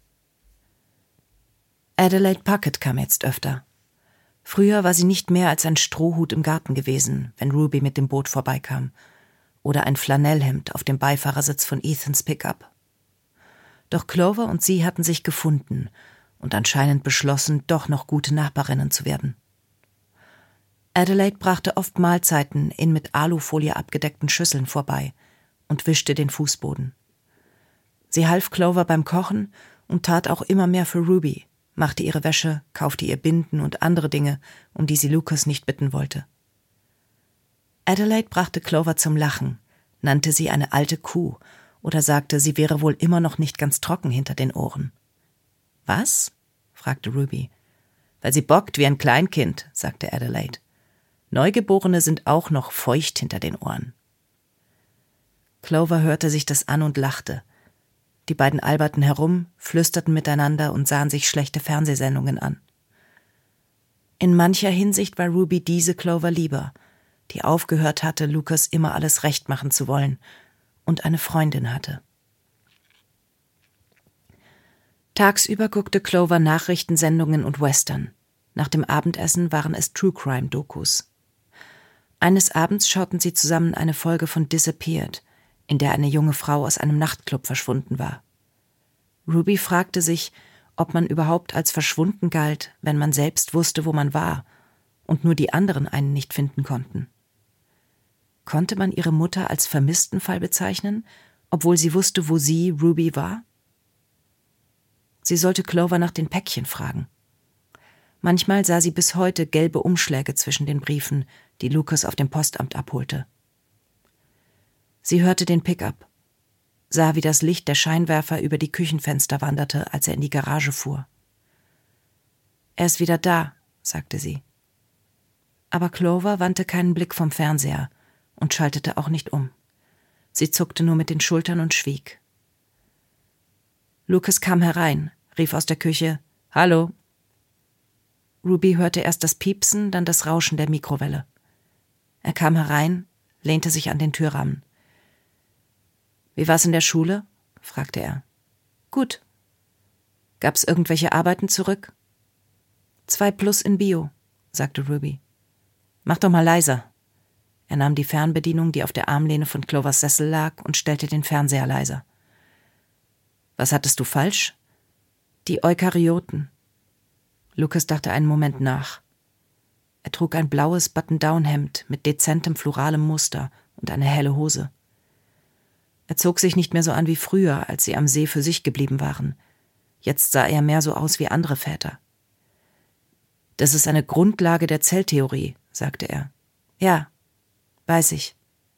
Adelaide Puckett kam jetzt öfter. Früher war sie nicht mehr als ein Strohhut im Garten gewesen, wenn Ruby mit dem Boot vorbeikam, oder ein Flanellhemd auf dem Beifahrersitz von Ethans Pickup. Doch Clover und sie hatten sich gefunden und anscheinend beschlossen, doch noch gute Nachbarinnen zu werden. Adelaide brachte oft Mahlzeiten in mit Alufolie abgedeckten Schüsseln vorbei und wischte den Fußboden. Sie half Clover beim Kochen und tat auch immer mehr für Ruby, machte ihre Wäsche, kaufte ihr Binden und andere Dinge, um die sie Lucas nicht bitten wollte. Adelaide brachte Clover zum Lachen, nannte sie eine alte Kuh oder sagte, sie wäre wohl immer noch nicht ganz trocken hinter den Ohren. »Was?« fragte Ruby. »Weil sie bockt wie ein Kleinkind«, sagte Adelaide. »Neugeborene sind auch noch feucht hinter den Ohren.« Clover hörte sich das an und lachte. Die beiden alberten herum, flüsterten miteinander und sahen sich schlechte Fernsehsendungen an. In mancher Hinsicht war Ruby diese Clover lieber, die aufgehört hatte, Lucas immer alles recht machen zu wollen und eine Freundin hatte. Tagsüber guckte Clover Nachrichtensendungen und Western. Nach dem Abendessen waren es True-Crime-Dokus. Eines Abends schauten sie zusammen eine Folge von Disappeared, in der eine junge Frau aus einem Nachtclub verschwunden war. Ruby fragte sich, ob man überhaupt als verschwunden galt, wenn man selbst wusste, wo man war und nur die anderen einen nicht finden konnten. Konnte man ihre Mutter als vermissten Fall bezeichnen, obwohl sie wusste, wo sie, Ruby, war? Sie sollte Clover nach den Päckchen fragen. Manchmal sah sie bis heute gelbe Umschläge zwischen den Briefen, die Lucas auf dem Postamt abholte. Sie hörte den Pickup, sah, wie das Licht der Scheinwerfer über die Küchenfenster wanderte, als er in die Garage fuhr. »Er ist wieder da«, sagte sie. Aber Clover wandte keinen Blick vom Fernseher und schaltete auch nicht um. Sie zuckte nur mit den Schultern und schwieg. Lucas kam herein, rief aus der Küche, »Hallo!« Ruby hörte erst das Piepsen, dann das Rauschen der Mikrowelle. Er kam herein, lehnte sich an den Türrahmen. »Wie war's in der Schule?« fragte er. »Gut.« »Gab's irgendwelche Arbeiten zurück?« Zwei plus in Bio«, sagte Ruby. »Mach doch mal leiser.« Er nahm die Fernbedienung, die auf der Armlehne von Clovers Sessel lag, und stellte den Fernseher leiser. »Was hattest du falsch?« »Die Eukaryoten.« Lucas dachte einen Moment nach. Er trug ein blaues Button-Down-Hemd mit dezentem floralem Muster und eine helle Hose. Er zog sich nicht mehr so an wie früher, als sie am See für sich geblieben waren. Jetzt sah er mehr so aus wie andere Väter. »Das ist eine Grundlage der Zelltheorie«, sagte er. »Ja, weiß ich.«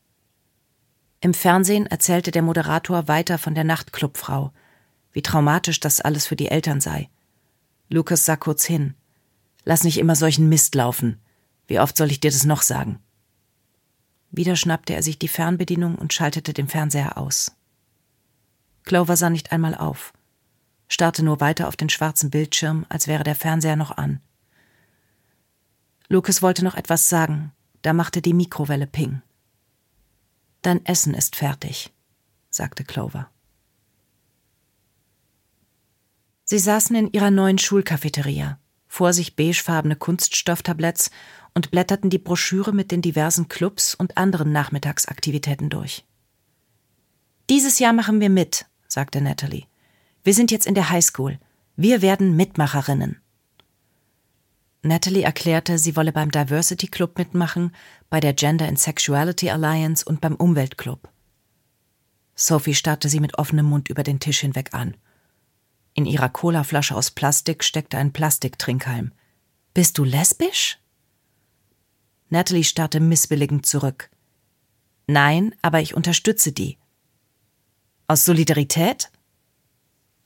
Im Fernsehen erzählte der Moderator weiter von der Nachtclubfrau, wie traumatisch das alles für die Eltern sei. Lucas sah kurz hin. »Lass nicht immer solchen Mist laufen. Wie oft soll ich dir das noch sagen?« Wieder schnappte er sich die Fernbedienung und schaltete den Fernseher aus. Clover sah nicht einmal auf, starrte nur weiter auf den schwarzen Bildschirm, als wäre der Fernseher noch an. Lucas wollte noch etwas sagen, da machte die Mikrowelle Ping. »Dein Essen ist fertig«, sagte Clover. Sie saßen in ihrer neuen Schulcafeteria, vor sich beigefarbene Kunststofftabletts und blätterten die Broschüre mit den diversen Clubs und anderen Nachmittagsaktivitäten durch. »Dieses Jahr machen wir mit«, sagte Natalie. »Wir sind jetzt in der Highschool. Wir werden Mitmacherinnen.« Natalie erklärte, sie wolle beim Diversity Club mitmachen, bei der Gender and Sexuality Alliance und beim Umweltclub. Sophie starrte sie mit offenem Mund über den Tisch hinweg an. In ihrer Colaflasche aus Plastik steckte ein Plastiktrinkhalm. »Bist du lesbisch?« Natalie starrte missbilligend zurück. »Nein, aber ich unterstütze die.« »Aus Solidarität?«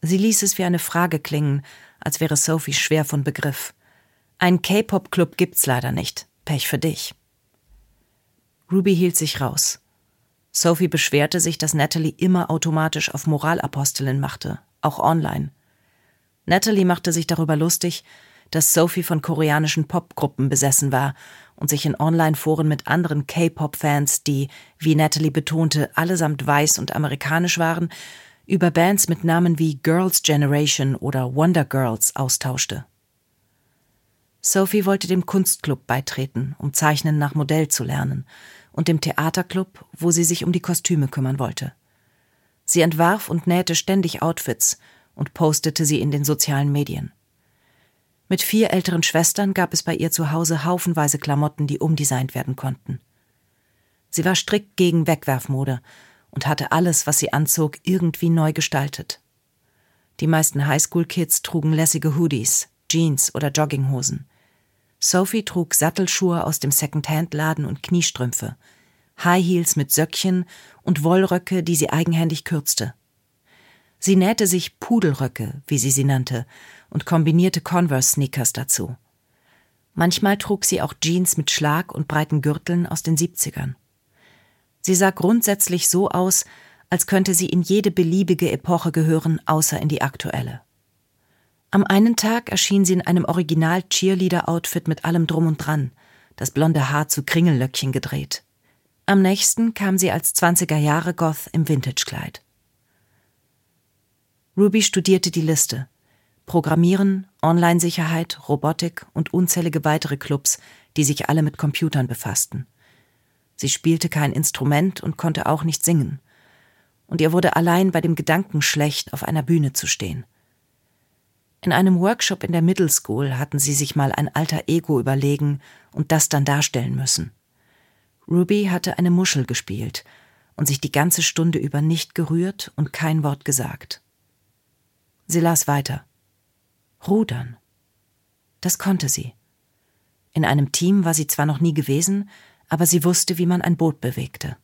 Sie ließ es wie eine Frage klingen, als wäre Sophie schwer von Begriff. Einen K-Pop-Club gibt's leider nicht. Pech für dich. Ruby hielt sich raus. Sophie beschwerte sich, dass Natalie immer automatisch auf Moralapostelin machte, auch online. Natalie machte sich darüber lustig, dass Sophie von koreanischen Popgruppen besessen war und sich in Online-Foren mit anderen K-Pop-Fans, die, wie Natalie betonte, allesamt weiß und amerikanisch waren, über Bands mit Namen wie Girls' Generation oder Wonder Girls austauschte. Sophie wollte dem Kunstclub beitreten, um Zeichnen nach Modell zu lernen, und dem Theaterclub, wo sie sich um die Kostüme kümmern wollte. Sie entwarf und nähte ständig Outfits und postete sie in den sozialen Medien. Mit vier älteren Schwestern gab es bei ihr zu Hause haufenweise Klamotten, die umdesignt werden konnten. Sie war strikt gegen Wegwerfmode und hatte alles, was sie anzog, irgendwie neu gestaltet. Die meisten Highschool-Kids trugen lässige Hoodies, Jeans oder Jogginghosen. Sophie trug Sattelschuhe aus dem Second-Hand-Laden und Kniestrümpfe, High Heels mit Söckchen und Wollröcke, die sie eigenhändig kürzte. Sie nähte sich Pudelröcke, wie sie sie nannte, und kombinierte Converse-Sneakers dazu. Manchmal trug sie auch Jeans mit Schlag und breiten Gürteln aus den siebzigern. Sie sah grundsätzlich so aus, als könnte sie in jede beliebige Epoche gehören, außer in die aktuelle. Am einen Tag erschien sie in einem Original-Cheerleader-Outfit mit allem Drum und Dran, das blonde Haar zu Kringellöckchen gedreht. Am nächsten kam sie als zwanziger-Jahre-Goth im Vintage-Kleid. Ruby studierte die Liste. Programmieren, Online-Sicherheit, Robotik und unzählige weitere Clubs, die sich alle mit Computern befassten. Sie spielte kein Instrument und konnte auch nicht singen. Und ihr wurde allein bei dem Gedanken schlecht, auf einer Bühne zu stehen. In einem Workshop in der Middle School hatten sie sich mal ein alter Ego überlegen und das dann darstellen müssen. Ruby hatte eine Muschel gespielt und sich die ganze Stunde über nicht gerührt und kein Wort gesagt. Sie las weiter. Rudern. Das konnte sie. In einem Team war sie zwar noch nie gewesen, aber sie wusste, wie man ein Boot bewegte.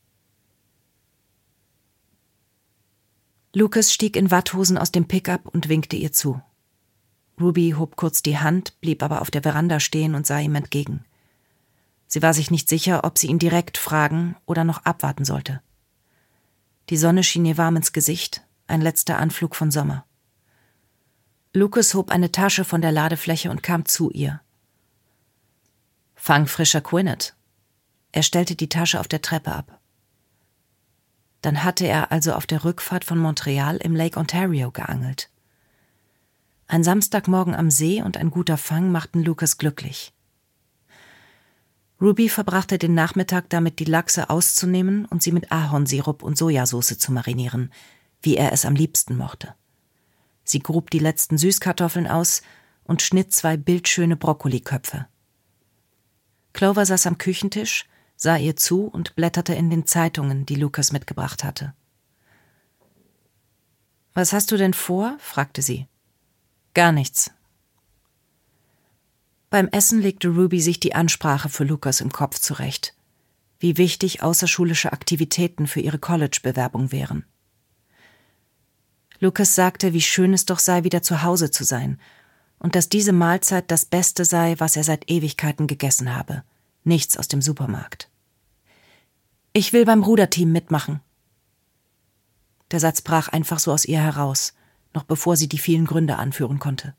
Lucas stieg in Watthosen aus dem Pickup und winkte ihr zu. Ruby hob kurz die Hand, blieb aber auf der Veranda stehen und sah ihm entgegen. Sie war sich nicht sicher, ob sie ihn direkt fragen oder noch abwarten sollte. Die Sonne schien ihr warm ins Gesicht, ein letzter Anflug von Sommer. Lucas hob eine Tasche von der Ladefläche und kam zu ihr. Fangfrischer Quinnet. Er stellte die Tasche auf der Treppe ab. Dann hatte er also auf der Rückfahrt von Montreal im Lake Ontario geangelt. Ein Samstagmorgen am See und ein guter Fang machten Lucas glücklich. Ruby verbrachte den Nachmittag damit, die Lachse auszunehmen und sie mit Ahornsirup und Sojasauce zu marinieren, wie er es am liebsten mochte. Sie grub die letzten Süßkartoffeln aus und schnitt zwei bildschöne Brokkoliköpfe. Clover saß am Küchentisch, sah ihr zu und blätterte in den Zeitungen, die Lucas mitgebracht hatte. »Was hast du denn vor?« fragte sie. »Gar nichts.« Beim Essen legte Ruby sich die Ansprache für Lucas im Kopf zurecht, wie wichtig außerschulische Aktivitäten für ihre College-Bewerbung wären. Lucas sagte, wie schön es doch sei, wieder zu Hause zu sein und dass diese Mahlzeit das Beste sei, was er seit Ewigkeiten gegessen habe. Nichts aus dem Supermarkt. »Ich will beim Ruderteam mitmachen.« Der Satz brach einfach so aus ihr heraus, noch bevor sie die vielen Gründe anführen konnte.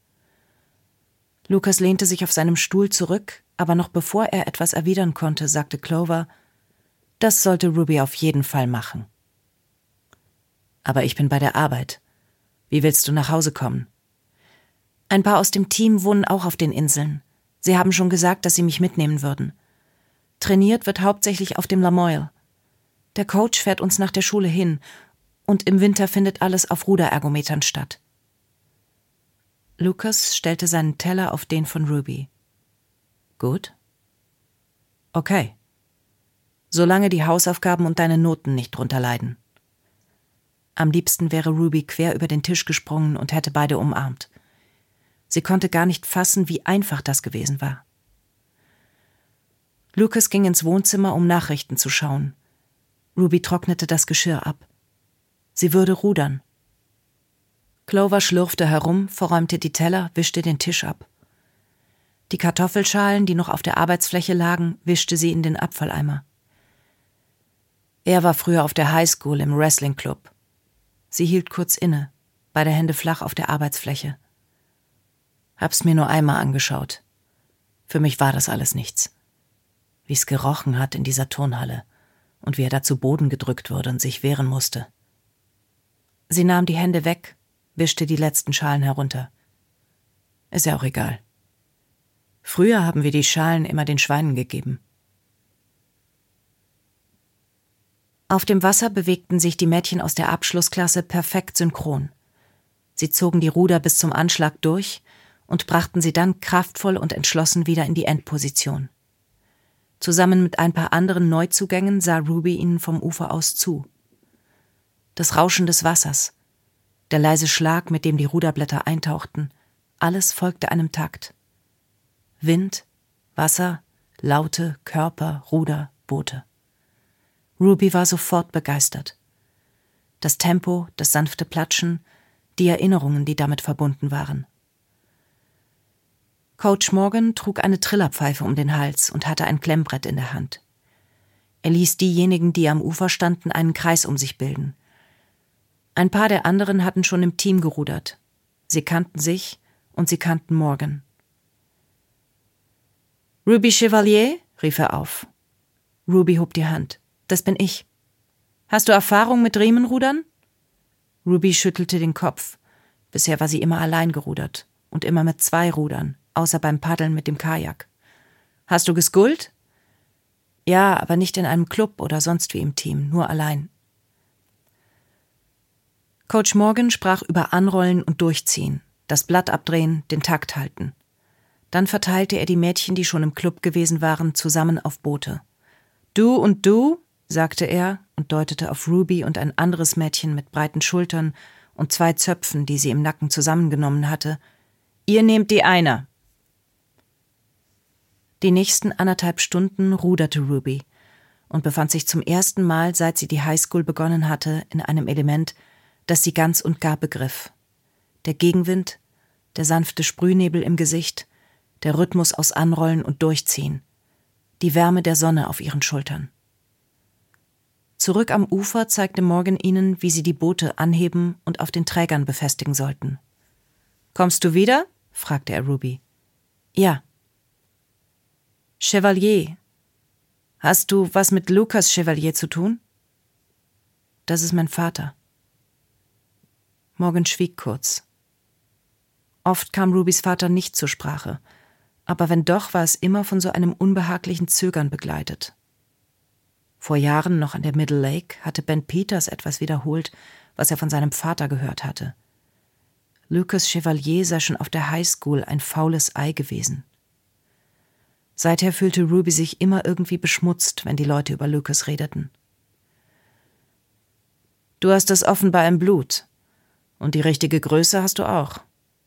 Lucas lehnte sich auf seinem Stuhl zurück, aber noch bevor er etwas erwidern konnte, sagte Clover, das sollte Ruby auf jeden Fall machen. »Aber ich bin bei der Arbeit. Wie willst du nach Hause kommen?« »Ein paar aus dem Team wohnen auch auf den Inseln. Sie haben schon gesagt, dass sie mich mitnehmen würden. Trainiert wird hauptsächlich auf dem Lamoille. Der Coach fährt uns nach der Schule hin und im Winter findet alles auf Ruderergometern statt.« Lucas stellte seinen Teller auf den von Ruby. »Gut. Okay. Solange die Hausaufgaben und deine Noten nicht drunter leiden.« Am liebsten wäre Ruby quer über den Tisch gesprungen und hätte beide umarmt. Sie konnte gar nicht fassen, wie einfach das gewesen war. Lucas ging ins Wohnzimmer, um Nachrichten zu schauen. Ruby trocknete das Geschirr ab. Sie würde rudern. Clover schlurfte herum, verräumte die Teller, wischte den Tisch ab. Die Kartoffelschalen, die noch auf der Arbeitsfläche lagen, wischte sie in den Abfalleimer. Er war früher auf der Highschool im Wrestling-Club. Sie hielt kurz inne, beide Hände flach auf der Arbeitsfläche. Hab's mir nur einmal angeschaut. Für mich war das alles nichts. Wie's gerochen hat in dieser Turnhalle und wie er da zu Boden gedrückt wurde und sich wehren musste. Sie nahm die Hände weg, wischte die letzten Schalen herunter. Ist ja auch egal. Früher haben wir die Schalen immer den Schweinen gegeben. Auf dem Wasser bewegten sich die Mädchen aus der Abschlussklasse perfekt synchron. Sie zogen die Ruder bis zum Anschlag durch und brachten sie dann kraftvoll und entschlossen wieder in die Endposition. Zusammen mit ein paar anderen Neuzugängen sah Ruby ihnen vom Ufer aus zu. Das Rauschen des Wassers, der leise Schlag, mit dem die Ruderblätter eintauchten, alles folgte einem Takt. Wind, Wasser, Laute, Körper, Ruder, Boote. Ruby war sofort begeistert. Das Tempo, das sanfte Platschen, die Erinnerungen, die damit verbunden waren. Coach Morgan trug eine Trillerpfeife um den Hals und hatte ein Klemmbrett in der Hand. Er ließ diejenigen, die am Ufer standen, einen Kreis um sich bilden. Ein paar der anderen hatten schon im Team gerudert. Sie kannten sich und sie kannten Morgan. »Ruby Chevalier?« rief er auf. Ruby hob die Hand. »Das bin ich. Hast du Erfahrung mit Riemenrudern?« Ruby schüttelte den Kopf. Bisher war sie immer allein gerudert und immer mit zwei Rudern, außer beim Paddeln mit dem Kajak. »Hast du gescullt?« »Ja, aber nicht in einem Club oder sonst wie im Team, nur allein.« Coach Morgan sprach über Anrollen und Durchziehen, das Blatt abdrehen, den Takt halten. Dann verteilte er die Mädchen, die schon im Club gewesen waren, zusammen auf Boote. »Du und du«, sagte er und deutete auf Ruby und ein anderes Mädchen mit breiten Schultern und zwei Zöpfen, die sie im Nacken zusammengenommen hatte, »ihr nehmt die Einer.« Die nächsten anderthalb Stunden ruderte Ruby und befand sich zum ersten Mal, seit sie die Highschool begonnen hatte, in einem Element, das sie ganz und gar begriff. Der Gegenwind, der sanfte Sprühnebel im Gesicht, der Rhythmus aus Anrollen und Durchziehen, die Wärme der Sonne auf ihren Schultern. Zurück am Ufer zeigte Morgan ihnen, wie sie die Boote anheben und auf den Trägern befestigen sollten. »Kommst du wieder?« fragte er Ruby. »Ja.« »Chevalier. Hast du was mit Lucas Chevalier zu tun?« »Das ist mein Vater.« Morgan schwieg kurz. Oft kam Rubys Vater nicht zur Sprache, aber wenn doch, war es immer von so einem unbehaglichen Zögern begleitet. Vor Jahren, noch an der Middle Lake, hatte Ben Peters etwas wiederholt, was er von seinem Vater gehört hatte. Lucas Chevalier sei schon auf der Highschool ein faules Ei gewesen. Seither fühlte Ruby sich immer irgendwie beschmutzt, wenn die Leute über Lucas redeten. »Du hast es offenbar im Blut. Und die richtige Größe hast du auch.«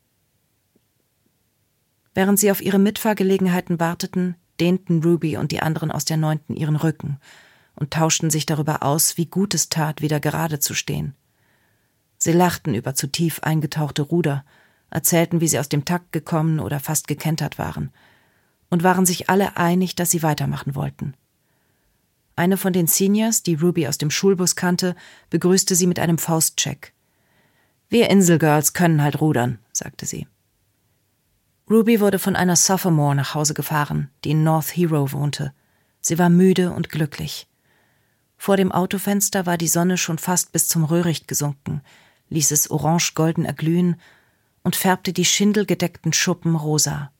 Während sie auf ihre Mitfahrgelegenheiten warteten, dehnten Ruby und die anderen aus der Neunten ihren Rücken und tauschten sich darüber aus, wie gut es tat, wieder gerade zu stehen. Sie lachten über zu tief eingetauchte Ruder, erzählten, wie sie aus dem Takt gekommen oder fast gekentert waren und waren sich alle einig, dass sie weitermachen wollten. Eine von den Seniors, die Ruby aus dem Schulbus kannte, begrüßte sie mit einem Faustcheck. »Wir Inselgirls können halt rudern«, sagte sie. Ruby wurde von einer Sophomore nach Hause gefahren, die in North Hero wohnte. Sie war müde und glücklich. Vor dem Autofenster war die Sonne schon fast bis zum Röhricht gesunken, ließ es orange-golden erglühen und färbte die schindelgedeckten Schuppen rosa.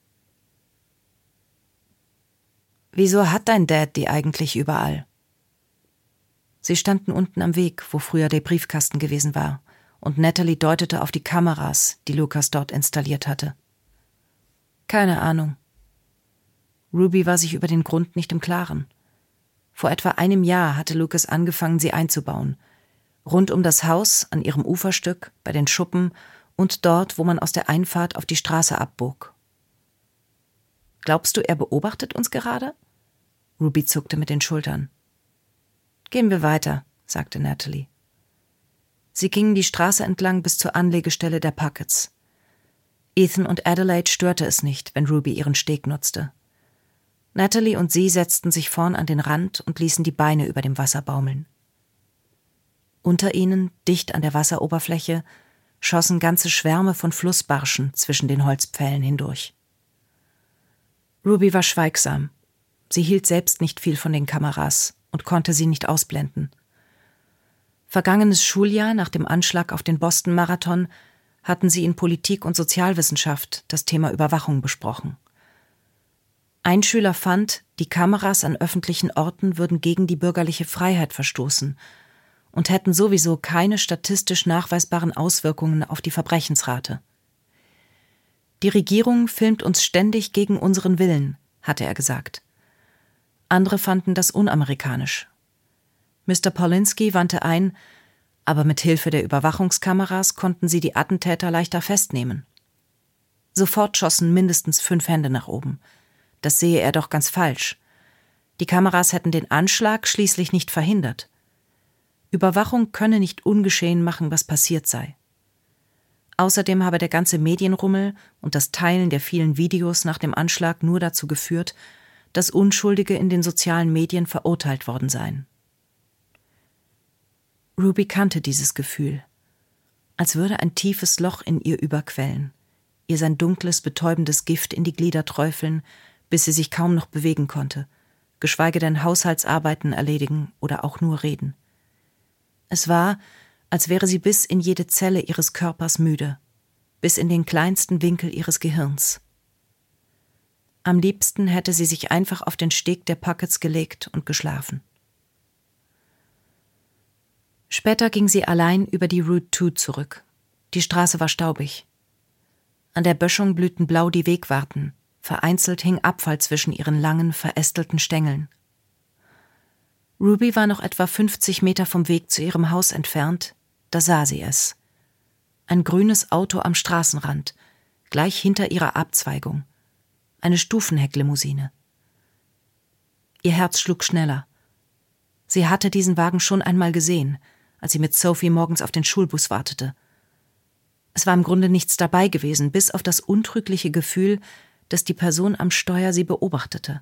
»Wieso hat dein Dad die eigentlich überall?« Sie standen unten am Weg, wo früher der Briefkasten gewesen war, und Natalie deutete auf die Kameras, die Lucas dort installiert hatte. »Keine Ahnung.« Ruby war sich über den Grund nicht im Klaren. Vor etwa einem Jahr hatte Lucas angefangen, sie einzubauen. Rund um das Haus, an ihrem Uferstück, bei den Schuppen und dort, wo man aus der Einfahrt auf die Straße abbog. »Glaubst du, er beobachtet uns gerade?« Ruby zuckte mit den Schultern. »Gehen wir weiter«, sagte Natalie. Sie gingen die Straße entlang bis zur Anlegestelle der Pucketts. Ethan und Adelaide störte es nicht, wenn Ruby ihren Steg nutzte. Natalie und sie setzten sich vorn an den Rand und ließen die Beine über dem Wasser baumeln. Unter ihnen, dicht an der Wasseroberfläche, schossen ganze Schwärme von Flussbarschen zwischen den Holzpfählen hindurch. Ruby war schweigsam. Sie hielt selbst nicht viel von den Kameras und konnte sie nicht ausblenden. Vergangenes Schuljahr nach dem Anschlag auf den Boston-Marathon hatten sie in Politik und Sozialwissenschaft das Thema Überwachung besprochen. Ein Schüler fand, die Kameras an öffentlichen Orten würden gegen die bürgerliche Freiheit verstoßen und hätten sowieso keine statistisch nachweisbaren Auswirkungen auf die Verbrechensrate. Die Regierung filmt uns ständig gegen unseren Willen, hatte er gesagt. Andere fanden das unamerikanisch. Mister Polinsky wandte ein, aber mit Hilfe der Überwachungskameras konnten sie die Attentäter leichter festnehmen. Sofort schossen mindestens fünf Hände nach oben. Das sehe er doch ganz falsch. Die Kameras hätten den Anschlag schließlich nicht verhindert. Überwachung könne nicht ungeschehen machen, was passiert sei. Außerdem habe der ganze Medienrummel und das Teilen der vielen Videos nach dem Anschlag nur dazu geführt, dass Unschuldige in den sozialen Medien verurteilt worden seien. Ruby kannte dieses Gefühl, als würde ein tiefes Loch in ihr überquellen, ihr sein dunkles, betäubendes Gift in die Glieder träufeln, bis sie sich kaum noch bewegen konnte, geschweige denn Haushaltsarbeiten erledigen oder auch nur reden. Es war, als wäre sie bis in jede Zelle ihres Körpers müde, bis in den kleinsten Winkel ihres Gehirns. Am liebsten hätte sie sich einfach auf den Steg der Pucketts gelegt und geschlafen. Später ging sie allein über die Route zwei zurück. Die Straße war staubig. An der Böschung blühten blau die Wegwarten, vereinzelt hing Abfall zwischen ihren langen, verästelten Stängeln. Ruby war noch etwa fünfzig Meter vom Weg zu ihrem Haus entfernt, da sah sie es. Ein grünes Auto am Straßenrand, gleich hinter ihrer Abzweigung. Eine Stufenhecklimousine. Ihr Herz schlug schneller. Sie hatte diesen Wagen schon einmal gesehen, als sie mit Sophie morgens auf den Schulbus wartete. Es war im Grunde nichts dabei gewesen, bis auf das untrügliche Gefühl, dass die Person am Steuer sie beobachtete.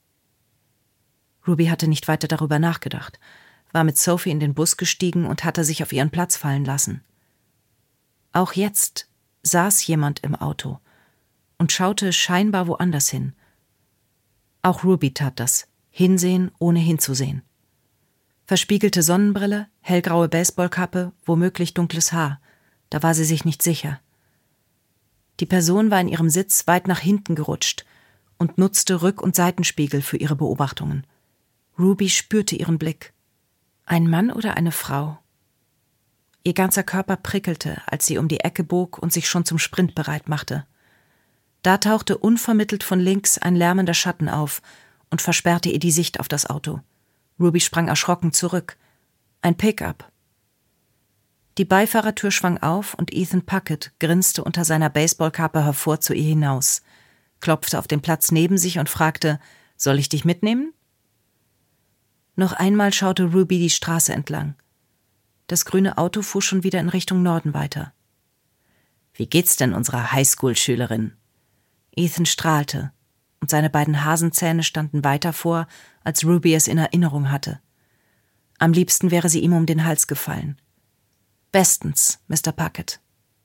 Ruby hatte nicht weiter darüber nachgedacht, war mit Sophie in den Bus gestiegen und hatte sich auf ihren Platz fallen lassen. Auch jetzt saß jemand im Auto und schaute scheinbar woanders hin. Auch Ruby tat das, hinsehen, ohne hinzusehen. Verspiegelte Sonnenbrille, hellgraue Baseballkappe, womöglich dunkles Haar, da war sie sich nicht sicher. Die Person war in ihrem Sitz weit nach hinten gerutscht und nutzte Rück- und Seitenspiegel für ihre Beobachtungen. Ruby spürte ihren Blick. Ein Mann oder eine Frau? Ihr ganzer Körper prickelte, als sie um die Ecke bog und sich schon zum Sprint bereit machte. Da tauchte unvermittelt von links ein lärmender Schatten auf und versperrte ihr die Sicht auf das Auto. Ruby sprang erschrocken zurück. Ein Pickup. Die Beifahrertür schwang auf und Ethan Puckett grinste unter seiner Baseballkappe hervor zu ihr hinaus, klopfte auf den Platz neben sich und fragte, »Soll ich dich mitnehmen?« Noch einmal schaute Ruby die Straße entlang. Das grüne Auto fuhr schon wieder in Richtung Norden weiter. »Wie geht's denn unserer Highschool-Schülerin?« Ethan strahlte, und seine beiden Hasenzähne standen weiter vor, als Ruby es in Erinnerung hatte. Am liebsten wäre sie ihm um den Hals gefallen. »Bestens, Mister Puckett.«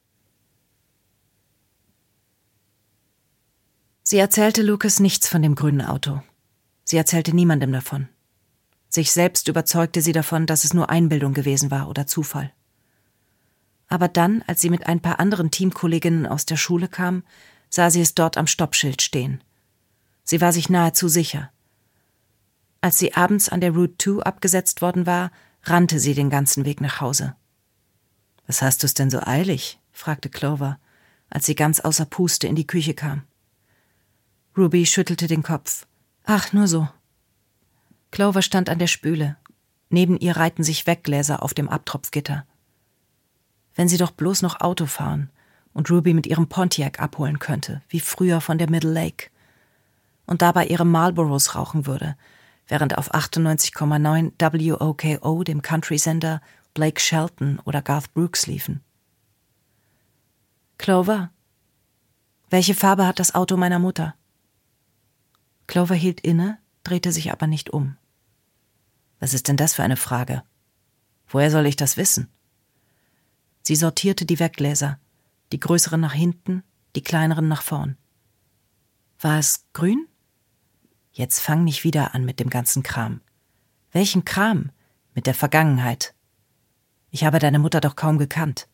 Sie erzählte Lucas nichts von dem grünen Auto. Sie erzählte niemandem davon. Sich selbst überzeugte sie davon, dass es nur Einbildung gewesen war oder Zufall. Aber dann, als sie mit ein paar anderen Teamkolleginnen aus der Schule kam, sah sie es dort am Stoppschild stehen. Sie war sich nahezu sicher. Als sie abends an der Route zwei abgesetzt worden war, rannte sie den ganzen Weg nach Hause. »Was hast du's denn so eilig?« fragte Clover, als sie ganz außer Puste in die Küche kam. Ruby schüttelte den Kopf. »Ach, nur so.« Clover stand an der Spüle. Neben ihr reihten sich Weggläser auf dem Abtropfgitter. Wenn sie doch bloß noch Auto fahren und Ruby mit ihrem Pontiac abholen könnte, wie früher von der Middle Lake. Und dabei ihre Marlboros rauchen würde, während auf achtundneunzig Komma neun W O K O, dem Country-Sender, Blake Shelton oder Garth Brooks liefen. »Clover, welche Farbe hat das Auto meiner Mutter?« Clover hielt inne, drehte sich aber nicht um. »Was ist denn das für eine Frage? Woher soll ich das wissen?« Sie sortierte die Weggläser, die größeren nach hinten, die kleineren nach vorn. »War es grün?« »Jetzt fang nicht wieder an mit dem ganzen Kram.« »Welchen Kram? Mit der Vergangenheit. Ich habe deine Mutter doch kaum gekannt.«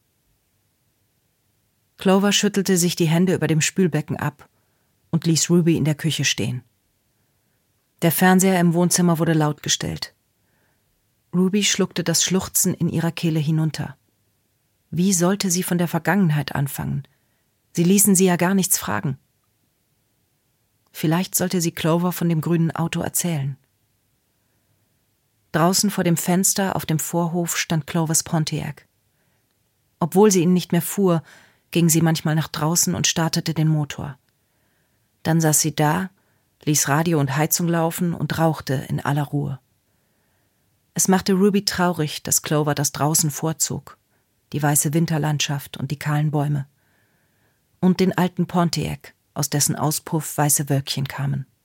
Clover schüttelte sich die Hände über dem Spülbecken ab und ließ Ruby in der Küche stehen. Der Fernseher im Wohnzimmer wurde laut gestellt. Ruby schluckte das Schluchzen in ihrer Kehle hinunter. Wie sollte sie von der Vergangenheit anfangen? Sie ließen sie ja gar nichts fragen. Vielleicht sollte sie Clover von dem grünen Auto erzählen. Draußen vor dem Fenster auf dem Vorhof stand Clovers Pontiac. Obwohl sie ihn nicht mehr fuhr, ging sie manchmal nach draußen und startete den Motor. Dann saß sie da, ließ Radio und Heizung laufen und rauchte in aller Ruhe. Es machte Ruby traurig, dass Clover das draußen vorzog, die weiße Winterlandschaft und die kahlen Bäume. Und den alten Pontiac, aus dessen Auspuff weiße Wölkchen kamen.